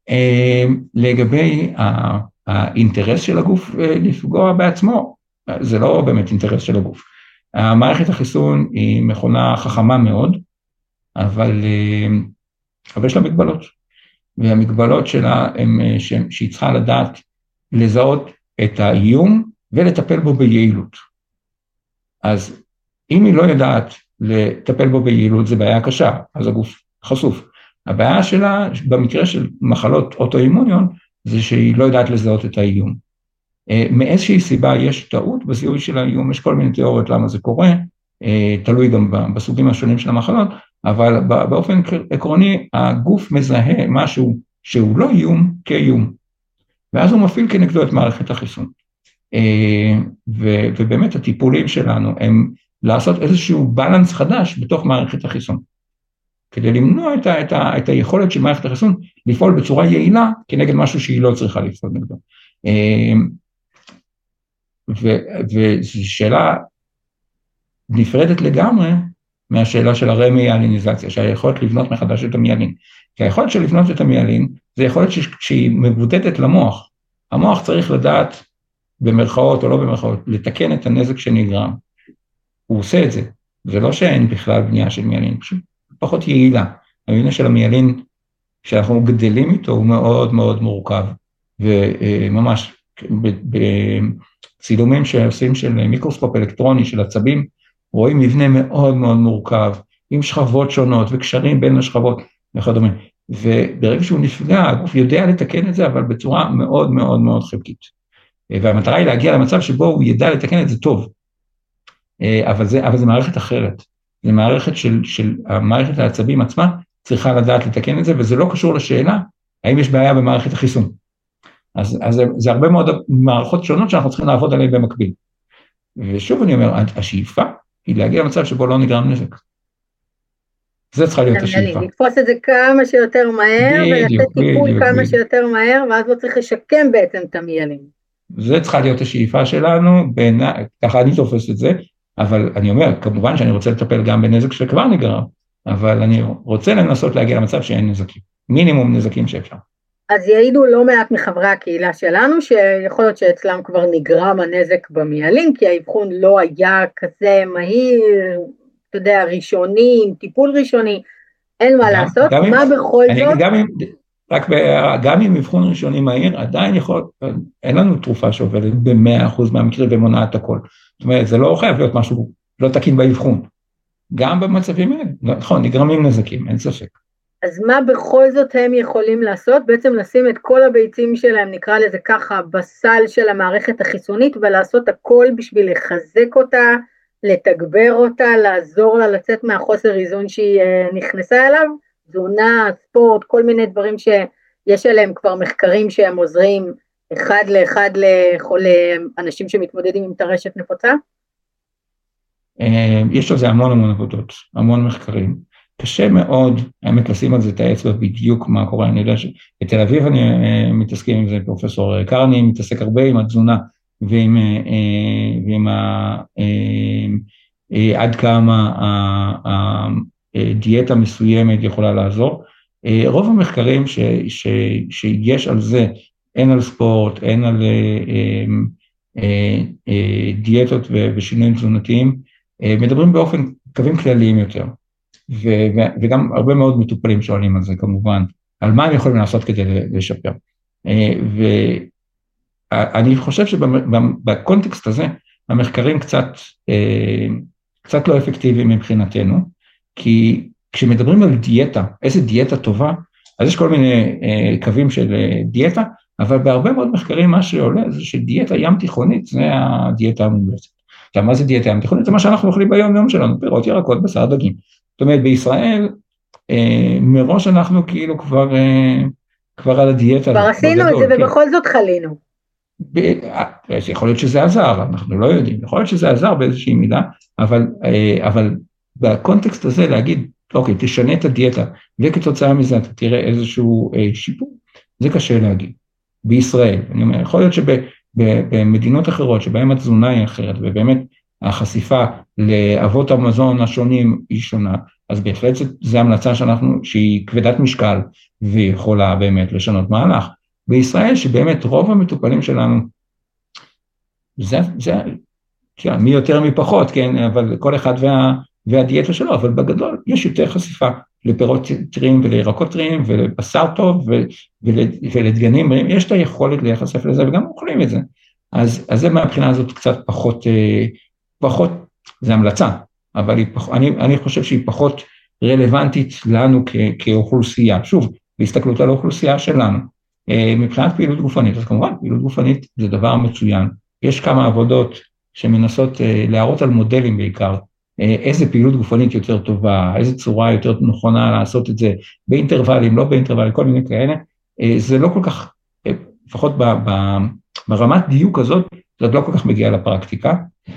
לגבי האינטרס של הגוף לפגוע בעצמו, זה לא באמת אינטרס של הגוף. המערכת החיסון היא מכונה חכמה מאוד, אבל, אבל יש לה מגבלות. והמגבלות שלה הם שהיא צריכה לדעת לזהות את האיום ולטפל בו ביעילות. אז אם היא לא יודעת לטפל בו ביעילות, זה בעיה קשה, אז הגוף חשוף. הבעיה שלה במקרה של מחלות אוטואימוניות, זה שהיא לא יודעת לזהות את האיום. מאיזושהי סיבה יש טעות בזיהוי של האיום, יש כל מיני תיאוריות למה זה קורה, תלוי גם בסוגים השונים של המחלות, אבל באופן עקרוני הגוף מזהה משהו שהוא לא איום כאיום, ואז הוא מפעיל כנגדו את מערכת החיסון. ובאמת הטיפולים שלנו הם לעשות איזשהו בלנס חדש בתוך מערכת החיסון, כדי למנוע את, ה, את, ה, את היכולת של מערכת החיסון לפעול בצורה יעילה כנגד משהו שהיא לא צריכה לפעול נגדו. וזו שאלה נפרדת לגמרי מהשאלה של הרמיאליניזציה, שהיכולת לבנות מחדש את המיאלין. כי היכולת של לבנות את המיאלין, זה יכולת שהיא מבודדת למוח. המוח צריך לדעת, במרכאות או לא במרכאות, לתקן את הנזק שנגרם. הוא עושה את זה. זה לא שאין בכלל בנייה של מיאלין, פשוט פחות יעילה. המבנה של המיאלין, שאנחנו גדלים איתו, הוא מאוד מאוד מורכב. וממש, בצילומים שעושים של מיקרוסקופ אלקטרוני, של עצבים, רואים מבנה מאוד מאוד מורכב, עם שכבות שונות וקשרים בין השכבות וכדומה. וברגע שהוא נפגע, הגוף יודע לתקן את זה, אבל בצורה מאוד מאוד מאוד חלקית. והמטרה היא להגיע למצב שבו הוא ידע לתקן את זה טוב. אבל זה, אבל זה מערכת אחרת. זה מערכת של, של המערכת העצבים עצמה, צריכה לדעת לתקן את זה, וזה לא קשור לשאלה, האם יש בעיה במערכת החיסון. אז, אז זה, זה הרבה מאוד מערכות שונות שאנחנו צריכים לעבוד עליהן במקביל. ושוב אני אומר, השאיפה היא להגיע למצב שבו לא נגרם נזק. זה צריכה להיות השאיפה. לתפוס את זה כמה שיותר מהר, ולתת טיפול כמה שיותר מהר, ואז לא צריך לשקם בעצם את המיאלין. זה צריכה להיות השאיפה שלנו, ככה אני תופס את זה, אבל אני אומר, כמובן שאני רוצה לטפל גם בנזק שכבר נגרם, אבל אני רוצה לנסות להגיע למצב שאין נזקים, מינימום נזקים שאפשר. אז יעידו לא מעט מחברי הקהילה שלנו, שיכול להיות שאצלם כבר נגרם הנזק במיאלין, כי האבחון לא היה כזה מהיר, אתה יודע, ראשוני, עם טיפול ראשוני, אין מה לעשות, מה בכל זאת? רק גם עם אבחון ראשוני מהיר, עדיין יכול, אין לנו תרופה שעובדת ב-מאה אחוז מהמקרים ומונעת הכל. זאת אומרת, זה לא חייב להיות משהו לא תקין באבחון. גם במצבים האלה, נכון, נגרמים נזקים, אין ספק. אז מה בכל זאת הם יכולים לעשות? בעצם לשים את כל הביצים שלהם, נקרא לזה ככה, בסל של המערכת החיסונית, ולעשות הכל בשביל לחזק אותה, לתגבר אותה, לעזור לה לצאת מהחוסר איזון שהיא נכנסה אליו, תזונה, ספורט, כל מיני דברים שיש עליהם כבר מחקרים שהם עוזרים אחד לאחד לאנשים שמתמודדים עם טרשת נפוצה? יש על זה המון המון עבודות, המון מחקרים. קשה מאוד, האמת לשים על זה את האצבע בדיוק מה קורה, אני יודע שבתל אביב אני מתעסקים עם זה, פרופסור קרני מתעסק הרבה עם התזונה, ועם, ועם ה, עד כמה הדיאטה מסוימת יכולה לעזור. רוב המחקרים ש, ש, שיש על זה, אין על ספורט, אין על דיאטות ושינויים תזונתיים, מדברים באופן קווים כלליים יותר. וגם הרבה מאוד מטופלים שואלים על זה כמובן, על מה הם יכולים לעשות כדי לשפר. ואני חושב שבקונטקסט הזה, המחקרים קצת, קצת לא אפקטיביים מבחינתנו, כי כשמדברים על דיאטה, איזה דיאטה טובה, אז יש כל מיני קווים של דיאטה, אבל בהרבה מאוד מחקרים מה שעולה זה שדיאטה ים תיכונית, זה הדיאטה המומלצת. עכשיו, מה זה דיאטה ים תיכונית? זה מה שאנחנו אוכלים ביום יום שלנו, פירות, ירקות, בשר, דגים. זאת אומרת, בישראל, אה, מראש אנחנו כאילו כבר, אה, כבר על הדיאטה. כבר עשינו את זה, כן. ובכל זאת חלינו. ב, אה, יכול להיות שזה עזר, אנחנו לא יודעים, יכול להיות שזה עזר באיזושהי מידה, אבל, אה, אבל בקונטקסט הזה להגיד, אוקיי, תשנה את הדיאטה, וכתוצאה מזה אתה תראה איזשהו אה, שיפור, זה קשה להגיד. בישראל, אני אומר, יכול להיות שבמדינות אחרות, שבהן התזונה היא אחרת, ובאמת, החשיפה לאבות המזון השונים היא שונה, אז בהחלט זו המלצה שאנחנו, שהיא כבדת משקל, ויכולה באמת לשנות מהלך. בישראל שבאמת רוב המטופלים שלנו, זה, זה, כן, מי יותר מי פחות, כן, אבל כל אחד וה, והדיאטה שלו, אבל בגדול יש יותר חשיפה לפירות טריים ולירקות טריים ולבשר טוב ולדגנים, יש את היכולת להיחשף לזה וגם אוכלים את זה. אז, אז זה מהבחינה הזאת קצת פחות, פחות, זה המלצה, אבל היא, אני, אני חושב שהיא פחות רלוונטית לנו כ, כאוכלוסייה. שוב, בהסתכלות על האוכלוסייה שלנו. מבחינת פעילות גופנית, אז כמובן פעילות גופנית זה דבר מצוין. יש כמה עבודות שמנסות להראות על מודלים בעיקר, איזה פעילות גופנית יותר טובה, איזה צורה יותר נכונה לעשות את זה, באינטרוולים, לא באינטרוולים, כל מיני כאלה. זה לא כל כך, לפחות ברמת דיוק הזאת, זה לא כל כך מגיע לפרקטיקה,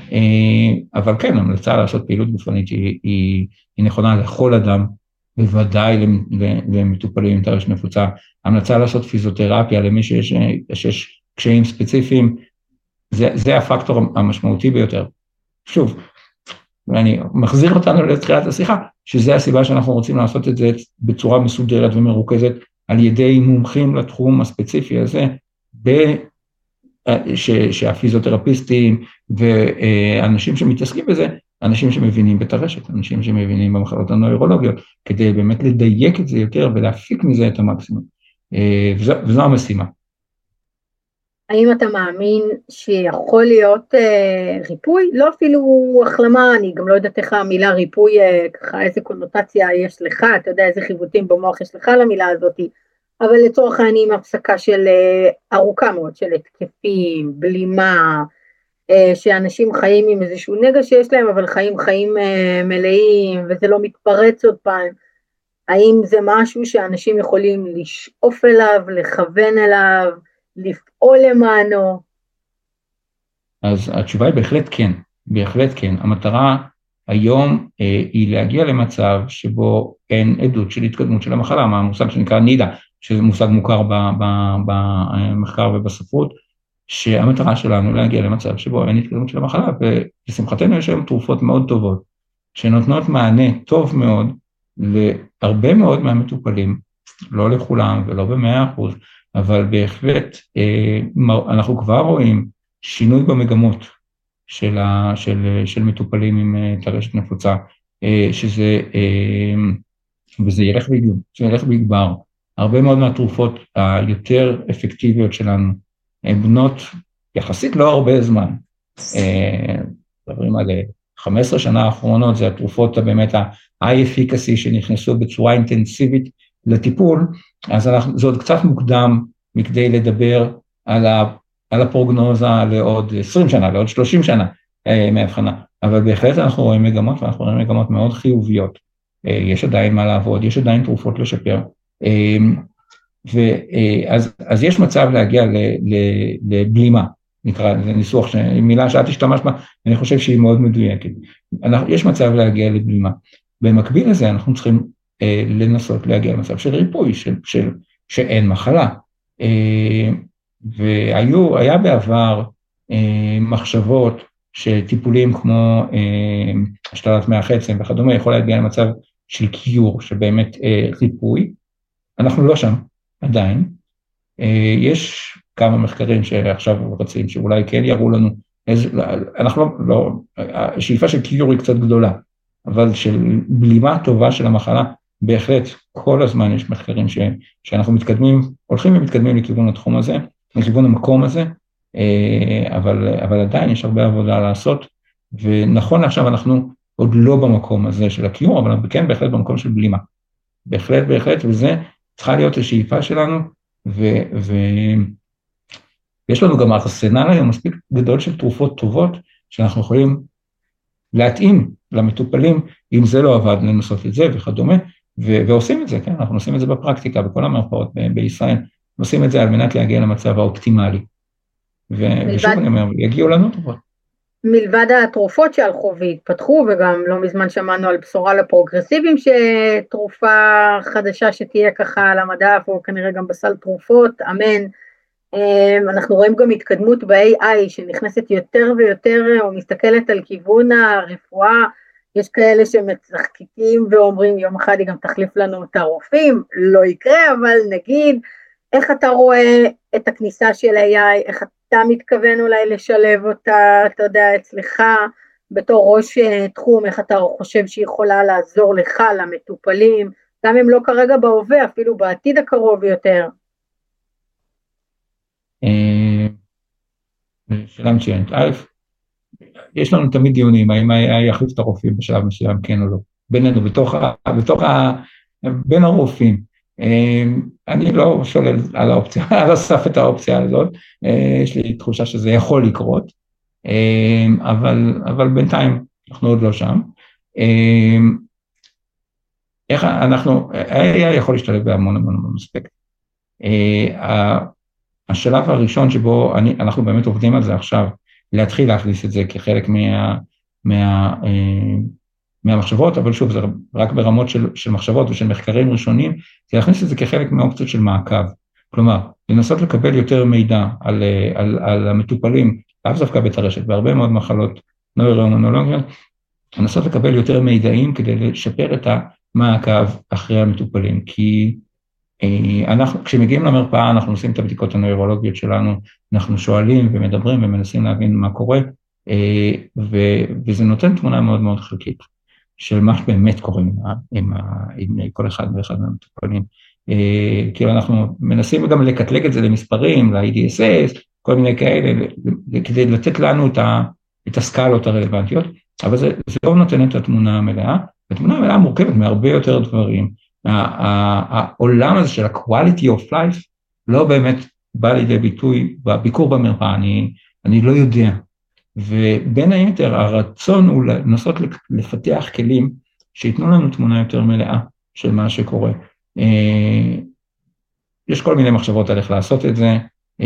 אבל כן, המלצה לעשות פעילות גופנית היא, היא, היא נכונה לכל אדם, בוודאי למטופלים עם טרשת נפוצה, המלצה לעשות פיזיותרפיה למי שיש, שיש קשיים ספציפיים, זה, זה הפקטור המשמעותי ביותר. שוב, ואני מחזיר אותנו לתחילת השיחה, שזה הסיבה שאנחנו רוצים לעשות את זה בצורה מסודרת ומרוכזת, על ידי מומחים לתחום הספציפי הזה, ב... ש, שהפיזיותרפיסטים ואנשים שמתעסקים בזה, אנשים שמבינים בטרשת, אנשים שמבינים במחלות הנוירולוגיות, כדי באמת לדייק את זה יותר ולהפיק מזה את המקסימום. וזו, וזו המשימה. האם אתה מאמין שיכול להיות אה, ריפוי? לא אפילו החלמה, אני גם לא יודעת איך המילה ריפוי, אה, ככה איזה קונוטציה יש לך, אתה יודע איזה חיווטים במוח יש לך למילה הזאת, אבל לצורך העניין הפסקה של אה, ארוכה מאוד, של התקפים, בלימה, אה, שאנשים חיים עם איזשהו נגע שיש להם, אבל חיים חיים אה, מלאים, וזה לא מתפרץ עוד פעם. האם זה משהו שאנשים יכולים לשאוף אליו, לכוון אליו, לפעול למענו? אז התשובה היא בהחלט כן, בהחלט כן. המטרה היום אה, היא להגיע למצב שבו אין עדות של התקדמות של המחלה, מה המושג שנקרא נידה, שזה מושג מוכר במחקר ובספרות, שהמטרה שלנו להגיע למצב שבו אין התקדמות של המחלה, ולשמחתנו יש היום תרופות מאוד טובות, שנותנות מענה טוב מאוד להרבה מאוד מהמטופלים, לא לכולם ולא במאה אחוז, אבל בהחלט אנחנו כבר רואים שינוי במגמות של, ה, של, של מטופלים עם טרשת נפוצה, שזה, וזה ילך ויגבר, זה ילך ויגבר. הרבה מאוד מהתרופות היותר אפקטיביות שלנו, הן בנות יחסית לא הרבה זמן, מדברים על חמש עשרה שנה האחרונות, זה התרופות באמת ה-high-efficacy שנכנסו בצורה אינטנסיבית לטיפול, אז אנחנו, זה עוד קצת מוקדם מכדי לדבר על, ה, על הפרוגנוזה לעוד עשרים שנה, לעוד שלושים שנה מהבחנה, אבל בהחלט אנחנו רואים מגמות, ואנחנו רואים מגמות מאוד חיוביות, יש עדיין מה לעבוד, יש עדיין תרופות לשפר, ואז, אז יש מצב להגיע לבלימה, נקרא, זה ניסוח, מילה שאת השתמשת בה, אני חושב שהיא מאוד מדויקת, יש מצב להגיע לבלימה, במקביל לזה אנחנו צריכים לנסות להגיע למצב של ריפוי, של, של, שאין מחלה, והיו, היה בעבר מחשבות שטיפולים כמו השתלת מח עצם וכדומה, יכול להגיע למצב של קיור, שבאמת ריפוי, אנחנו לא שם עדיין, יש כמה מחקרים שעכשיו רצים, שאולי כן יראו לנו, אנחנו לא, לא, השאיפה של קיור היא קצת גדולה, אבל של בלימה טובה של המחלה, בהחלט כל הזמן יש מחקרים ש, שאנחנו מתקדמים, הולכים ומתקדמים לכיוון התחום הזה, לכיוון המקום הזה, אבל, אבל עדיין יש הרבה עבודה לעשות, ונכון עכשיו אנחנו עוד לא במקום הזה של הקיור, אבל כן בהחלט במקום של בלימה, בהחלט בהחלט, וזה צריכה להיות השאיפה שלנו, ויש לנו גם ארסנל היום מספיק גדול של תרופות טובות, שאנחנו יכולים להתאים למטופלים, אם זה לא עבד לנסות את זה וכדומה, ועושים את זה, כן, אנחנו עושים את זה בפרקטיקה, בכל המרפאות בישראל, עושים את זה על מנת להגיע למצב האופטימלי, ושוב אני אומר, יגיעו לנו טובות. מלבד התרופות שהלכו והתפתחו, וגם לא מזמן שמענו על בשורה לפרוגרסיבים, שתרופה חדשה שתהיה ככה על המדף, או כנראה גם בסל תרופות, אמן, אנחנו רואים גם התקדמות ב-איי איי, שנכנסת יותר ויותר, או מסתכלת על כיוון הרפואה, יש כאלה שמצחקים ואומרים, יום אחד היא גם תחליף לנו את הרופאים, לא יקרה, אבל נגיד, איך אתה רואה את הכניסה של איי איי, איך אתה מתכוון אולי לשלב אותה, אתה יודע, אצלך, בתור ראש תחום, איך אתה חושב שהיא יכולה לעזור לך, למטופלים, גם אם לא כרגע בהווה, אפילו בעתיד הקרוב יותר? שאלה מצוינת. א', יש לנו תמיד דיונים, האם היה יחליף את הרופאים בשלב מסוים, כן או לא, בינינו, בתוך ה, בתוך ה, בין הרופאים. אני לא שולל על האופציה, על הסף את האופציה הזאת, יש לי תחושה שזה יכול לקרות, אבל, אבל בינתיים אנחנו עוד לא שם. איך אנחנו, היה יכול להשתלב בהמון המון המון אספקט. השלב הראשון שבו אני, אנחנו באמת עובדים על זה עכשיו, להתחיל להכניס את זה כחלק מה, מה, מהמחשבות, אבל שוב, זה רק ברמות של, של מחשבות ושל מחקרים ראשונים, זה להכניס את זה כחלק מהאופציות של מעקב. כלומר, לנסות לקבל יותר מידע על, על, על המטופלים, לאו דווקא בטרשת, בהרבה מאוד מחלות נוירו-אימונולוגיות, לנסות לקבל יותר מידעים כדי לשפר את המעקב אחרי המטופלים, כי אנחנו, כשמגיעים למרפאה, אנחנו עושים את הבדיקות הנוירולוגיות שלנו, אנחנו שואלים ומדברים ומנסים להבין מה קורה, וזה נותן תמונה מאוד מאוד חלקית, של מה באמת קורה עם, עם, עם כל אחד ואחד מהמטופלים. כאילו אנחנו מנסים גם לקטלג את זה למספרים, ל-איי די אס אס, כל מיני כאלה, כדי לתת לנו את, ה, את הסקאלות הרלוונטיות, אבל זה, זה לא נותן את התמונה המלאה, התמונה המלאה מורכבת מהרבה יותר דברים, העולם הזה של ה-quality of life לא באמת בא לידי ביטוי בביקור במרפאה, אני, אני לא יודע, ובין היתר הרצון הוא לנסות לפתח כלים שיתנו לנו תמונה יותר מלאה של מה שקורה. יש כל מיני מחשבות על איך לעשות את זה,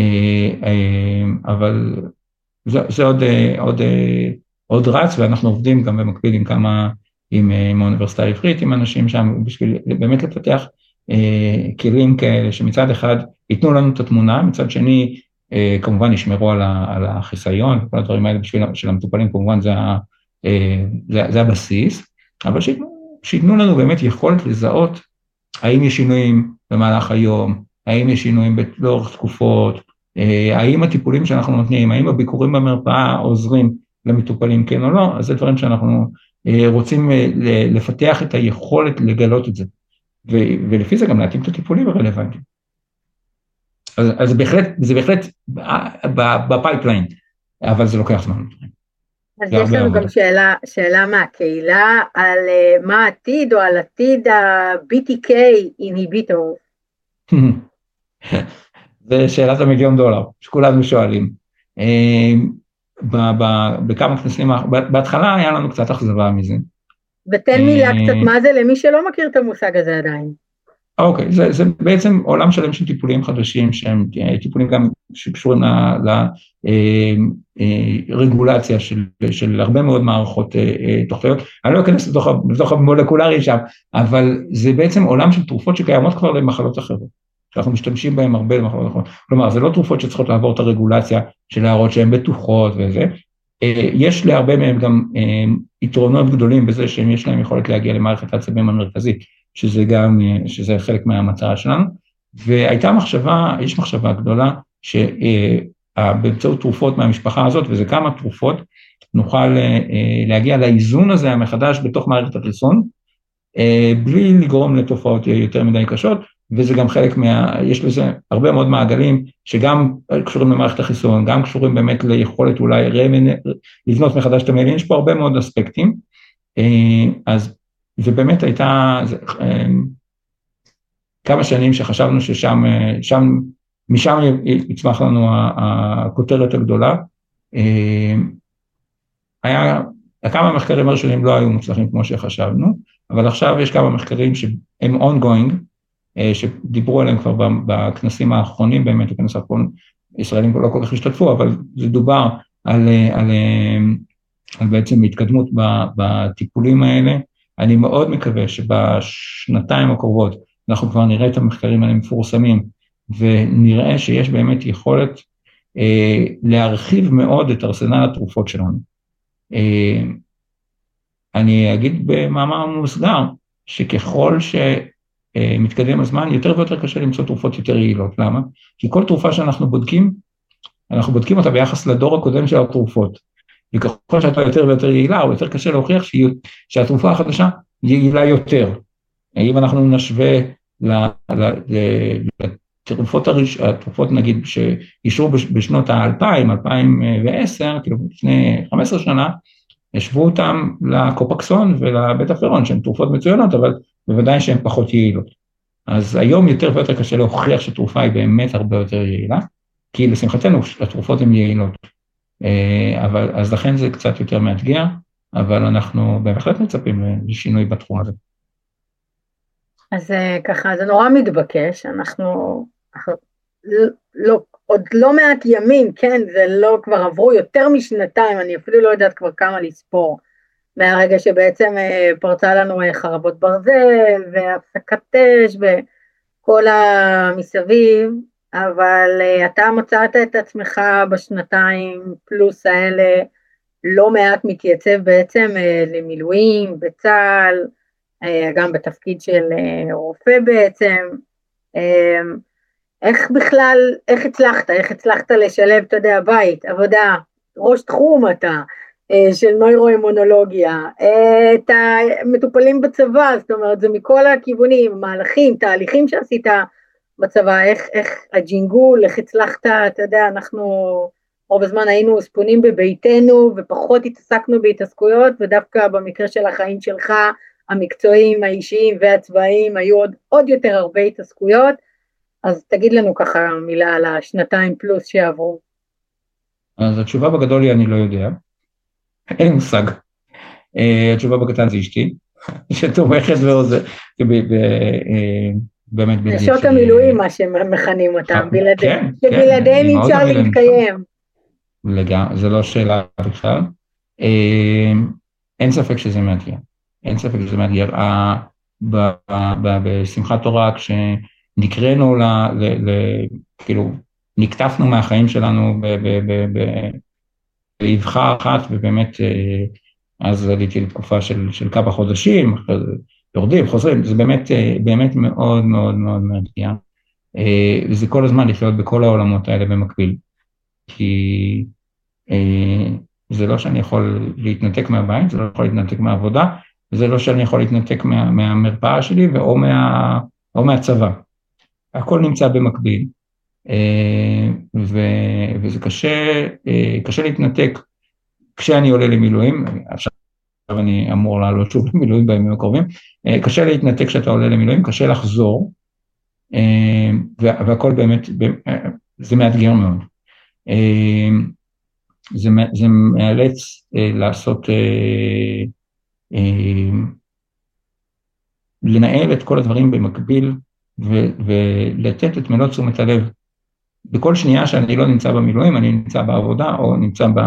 אבל זה, זה עוד, עוד, עוד רץ, ואנחנו עובדים גם במקביל עם כמה, עם, עם האוניברסיטה העברית, עם אנשים שם, בשביל באמת לפתח כלים כאלה, שמצד אחד ייתנו לנו את התמונה, מצד שני, כמובן ישמרו על, ה, על החיסיון, וכל הדברים האלה בשביל של המטופלים, כמובן זה, זה, זה הבסיס, אבל שיתנו, שיתנו לנו באמת יכולת לזהות, האם יש שינויים במהלך היום, האם יש שינויים לאורך תקופות, האם הטיפולים שאנחנו נותנים, האם הביקורים במרפאה עוזרים למטופלים כן או לא, אז זה דברים שאנחנו רוצים לפתח את היכולת לגלות את זה, ולפי זה גם להתאים את הטיפולים הרלוונטיים. אז, אז בהחלט, זה בהחלט בפייפליין, אבל זה לוקח זמן. אז יש לנו גם שאלה, שאלה מהקהילה, על מה העתיד או על עתיד ה-בי טי קיי איניביטור. זה שאלת המיליון דולר, שכולנו שואלים. בכמה כנסים, בהתחלה היה לנו קצת אכזבה מזה. ותן מילה קצת מה זה למי שלא מכיר את המושג הזה עדיין. אוקיי, זה, זה בעצם עולם שלם של טיפולים חדשים, שהם טיפולים גם שקשורים לרגולציה של, של הרבה מאוד מערכות תוכניות. אני לא אכנס לתוך, לתוך המולקולרי שם, אבל זה בעצם עולם של תרופות שקיימות כבר למחלות אחרות, שאנחנו משתמשים בהם הרבה למחלות אחרות. כלומר, זה לא תרופות שצריכות לעבור את הרגולציה של להראות שהן בטוחות וזה. יש להרבה מהם גם יתרונות גדולים בזה שהם יש להם יכולת להגיע למערכת העצבים המרכזית, שזה גם, שזה חלק מהמטרה שלנו, והייתה מחשבה, יש מחשבה גדולה, שבאמצעות תרופות מהמשפחה הזאת, וזה כמה תרופות, נוכל להגיע לאיזון הזה המחדש בתוך מערכת החיסון, בלי לגרום לתופעות יותר מדי קשות, וזה גם חלק מה, יש לזה הרבה מאוד מעגלים, שגם קשורים למערכת החיסון, גם קשורים באמת ליכולת אולי לבנות מחדש את המעלים, יש פה הרבה מאוד אספקטים, אז ובאמת הייתה כמה שנים שחשבנו ששם, שם, משם יצמח לנו הכותרת הגדולה. היה, כמה מחקרים הראשונים לא היו מוצלחים כמו שחשבנו, אבל עכשיו יש כמה מחקרים שהם ongoing, שדיברו עליהם כבר בכנסים האחרונים, באמת בכנס האחרון, ישראלים לא כל כך השתתפו, אבל זה דובר על, על, על בעצם התקדמות בטיפולים האלה. אני מאוד מקווה שבשנתיים הקרובות אנחנו כבר נראה את המחקרים האלה מפורסמים, ונראה שיש באמת יכולת אה, להרחיב מאוד את ארסנל התרופות שלנו. אה, אני אגיד במאמר מוסגר, שככל שמתקדם הזמן, יותר ויותר קשה למצוא תרופות יותר יעילות. למה? כי כל תרופה שאנחנו בודקים, אנחנו בודקים אותה ביחס לדור הקודם של התרופות. וככל שאתה יותר ויותר יעילה, או יותר קשה להוכיח שהתרופה החדשה יעילה יותר. אם אנחנו נשווה לתרופות, התרופות נגיד שישרו בשנות ה-אלפיים, אלפיים ועשר, כאילו לפני חמש עשרה שנה, ישבו אותם לקופקסון ולבטאפרון, שהן תרופות מצוינות, אבל בוודאי שהן פחות יעילות. אז היום יותר ויותר קשה להוכיח שתרופה היא באמת הרבה יותר יעילה, כי לשמחתנו התרופות הן יעילות. אבל, אז לכן זה קצת יותר מאתגר, אבל אנחנו בהחלט מצפים לשינוי בתחום הזה. אז ככה, זה נורא מתבקש, אנחנו, אנחנו לא, עוד לא מעט ימים, כן, זה לא, כבר עברו יותר משנתיים, אני אפילו לא יודעת כבר כמה לספור, מהרגע שבעצם פרצה לנו חרבות ברזל, והפסקת אש, וכל המסביב, אבל אתה מצאת את עצמך בשנתיים פלוס האלה, לא מעט מתייצב בעצם למילואים, בצה"ל, גם בתפקיד של רופא בעצם, איך בכלל, איך הצלחת, איך הצלחת לשלב, אתה יודע, בית, עבודה, ראש תחום אתה, של נוירואימונולוגיה, את המטופלים בצבא, זאת אומרת, זה מכל הכיוונים, מהלכים, תהליכים שעשית בצבא, איך, איך הג'ינגול, איך הצלחת, אתה יודע, אנחנו רוב הזמן היינו ספונים בביתנו, ופחות התעסקנו בהתעסקויות, ודווקא במקרה של החיים שלך, המקצועיים, האישיים והצבאיים, היו עוד, עוד יותר הרבה התעסקויות, אז תגיד לנו ככה מילה על השנתיים פלוס שעברו. אז התשובה בגדול היא אני לא יודע, אין לי מושג. התשובה בקטן זה אשתי, שתומכת ועוזר, באמת בלעדי. נשות המילואים מה שמכנים אותם, שבלעדיהם אי אפשר להתקיים. לגמרי, זה לא שאלה בכלל. אין ספק שזה מאתגר. אין ספק שזה מאתגר. בשמחת תורה, כשנקראנו, כאילו, נקטפנו מהחיים שלנו באבחה אחת, ובאמת, אז עליתי לתקופה של כמה חודשים, יורדים, חוזרים, זה באמת, באמת מאוד מאוד מאוד מאתגר. וזה כל הזמן לחיות בכל העולמות האלה במקביל. כי זה לא שאני יכול להתנתק מהבית, זה לא יכול להתנתק מהעבודה, זה לא שאני יכול להתנתק מה, מהמרפאה שלי או, מה, או מהצבא. הכל נמצא במקביל, ו, וזה קשה, קשה להתנתק כשאני עולה למילואים, עכשיו אני אמור לעלות שוב למילואים בימים הקרובים, קשה להתנתק כשאתה עולה למילואים, קשה לחזור, והכל באמת, זה מאתגר מאוד. זה, זה מאלץ לעשות, לנהל את כל הדברים במקביל, ולתת את מלוא תשומת הלב. בכל שנייה שאני לא נמצא במילואים, אני נמצא בעבודה, או נמצא ב...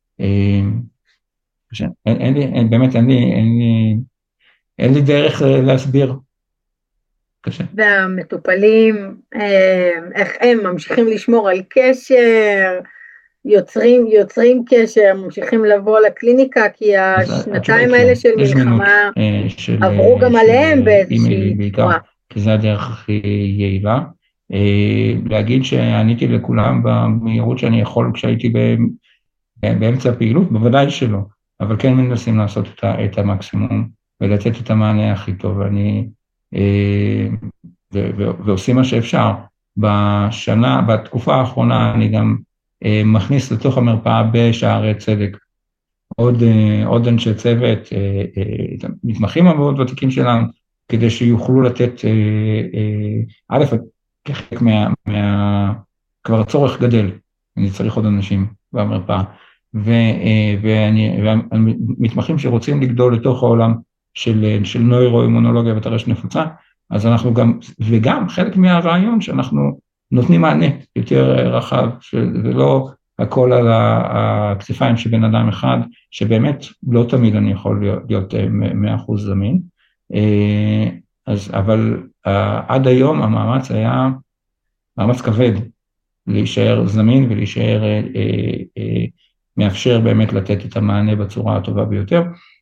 אין, אין לי, אין, באמת אין לי, אין לי, אין לי דרך להסביר. קשה. והמטופלים, איך הם ממשיכים לשמור על קשר, יוצרים, יוצרים קשר, ממשיכים לבוא לקליניקה, כי השנתיים האלה של מלחמה עברו גם עליהם באיזושהי תורה. כי זה הדרך הכי יעילה. להגיד שעניתי לכולם במהירות שאני יכול כשהייתי באמצע הפעילות, בוודאי שלא, אבל כן מנסים לעשות את המקסימום ולתת את המענה הכי טוב, ואני, ועושים מה שאפשר. בשנה, בתקופה האחרונה אני גם מכניס לתוך המרפאה בשערי צדק עוד, עוד אנשי צוות, מתמחים המאוד ותיקים שלנו, כדי שיוכלו לתת, א', כחלק מה, מה, כבר הצורך גדל, אני צריך עוד אנשים במרפאה, ו, ואני, והמתמחים שרוצים לגדול לתוך העולם של, של נוירואימונולוגיה וטרשת נפוצה, אז אנחנו גם, וגם חלק מהרעיון שאנחנו נותנים מענה יותר רחב, ולא הכל על הכתפיים של בן אדם אחד, שבאמת לא תמיד אני יכול להיות, להיות מאה אחוז זמין, אז, אבל עד היום המאמץ היה מאמץ כבד להישאר זמין ולהישאר מאפשר באמת לתת את המענה בצורה הטובה ביותר,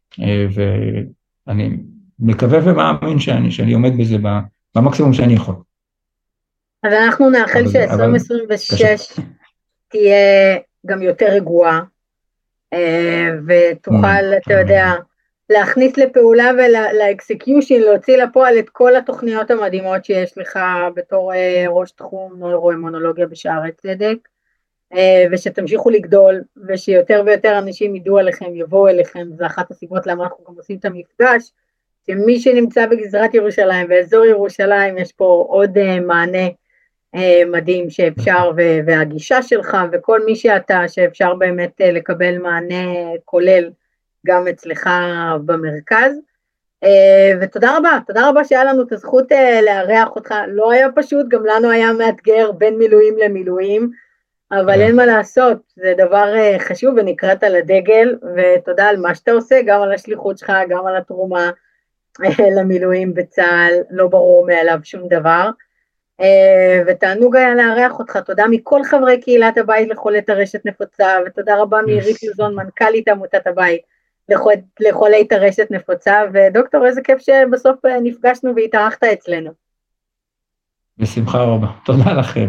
ואני מקווה ומאמין שאני, שאני עומד בזה במקסימום שאני יכול. אז אנחנו נאחל ש-עשרים עשרים ושש תהיה גם יותר רגועה, ותוכל, אתה יודע, להכניס לפעולה ולאקסקיושן, להוציא לפועל את כל התוכניות המדהימות שיש לך בתור ראש תחום נוירואימונולוגיה בשערי צדק, ושתמשיכו לגדול, ושיותר ויותר אנשים ידעו עליכם, יבואו אליכם. זה אחת הסיבות למה אנחנו גם עושים את המפגש, שמי שנמצא בגזרת ירושלים, באזור ירושלים, יש פה עוד מענה מדהים שאפשר, והגישה שלך, וכל מי שאתה, שאפשר באמת לקבל מענה כולל, גם אצלך במרכז. ותודה רבה, תודה רבה שהיה לנו את הזכות לארח אותך. לא היה פשוט, גם לנו היה מאתגר בין מילואים למילואים, אבל אין מה לעשות, זה דבר חשוב ונקראת על הדגל, ותודה על מה שאתה עושה, גם על השליחות שלך, גם על התרומה למילואים בצה"ל, לא ברור מאליו שום דבר. ותענוג היה לארח אותך. תודה מכל חברי קהילת הבית לחולי טרשת נפוצה, ותודה רבה מעירית לוזון, מנכ"לית עמותת הבית לחולי טרשת נפוצה. ודוקטור, איזה כיף שבסוף נפגשנו והתארחת אצלנו. בשמחה רבה, תודה לכם.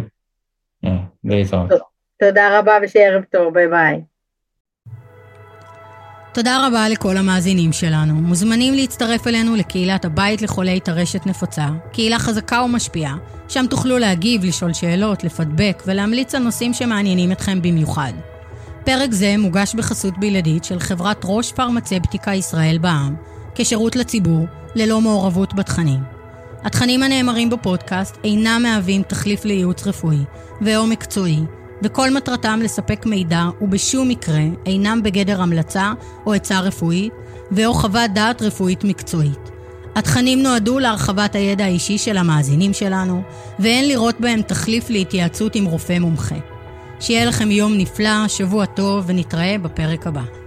תודה רבה ושיהיה ערב טוב, ביי ביי. תודה רבה לכל המאזינים שלנו. מוזמנים להצטרף אלינו לקהילת הבית לחולי טרשת נפוצה, קהילה חזקה ומשפיעה, שם תוכלו להגיב, לשאול שאלות, לפדבק ולהמליץ על נושאים שמעניינים אתכם במיוחד. פרק זה מוגש בחסות בלעדית של חברת ראש פרמצפטיקה ישראל בע"מ, כשירות לציבור, ללא מעורבות בתכנים. התכנים הנאמרים בפודקאסט אינם מהווים תחליף לייעוץ רפואי ואו מקצועי, וכל מטרתם לספק מידע ובשום מקרה אינם בגדר המלצה או עצה רפואית ואו חוות דעת רפואית מקצועית. התכנים נועדו להרחבת הידע האישי של המאזינים שלנו, ואין לראות בהם תחליף להתייעצות עם רופא מומחה. שיהיה לכם יום נפלא, שבוע טוב, ונתראה בפרק הבא.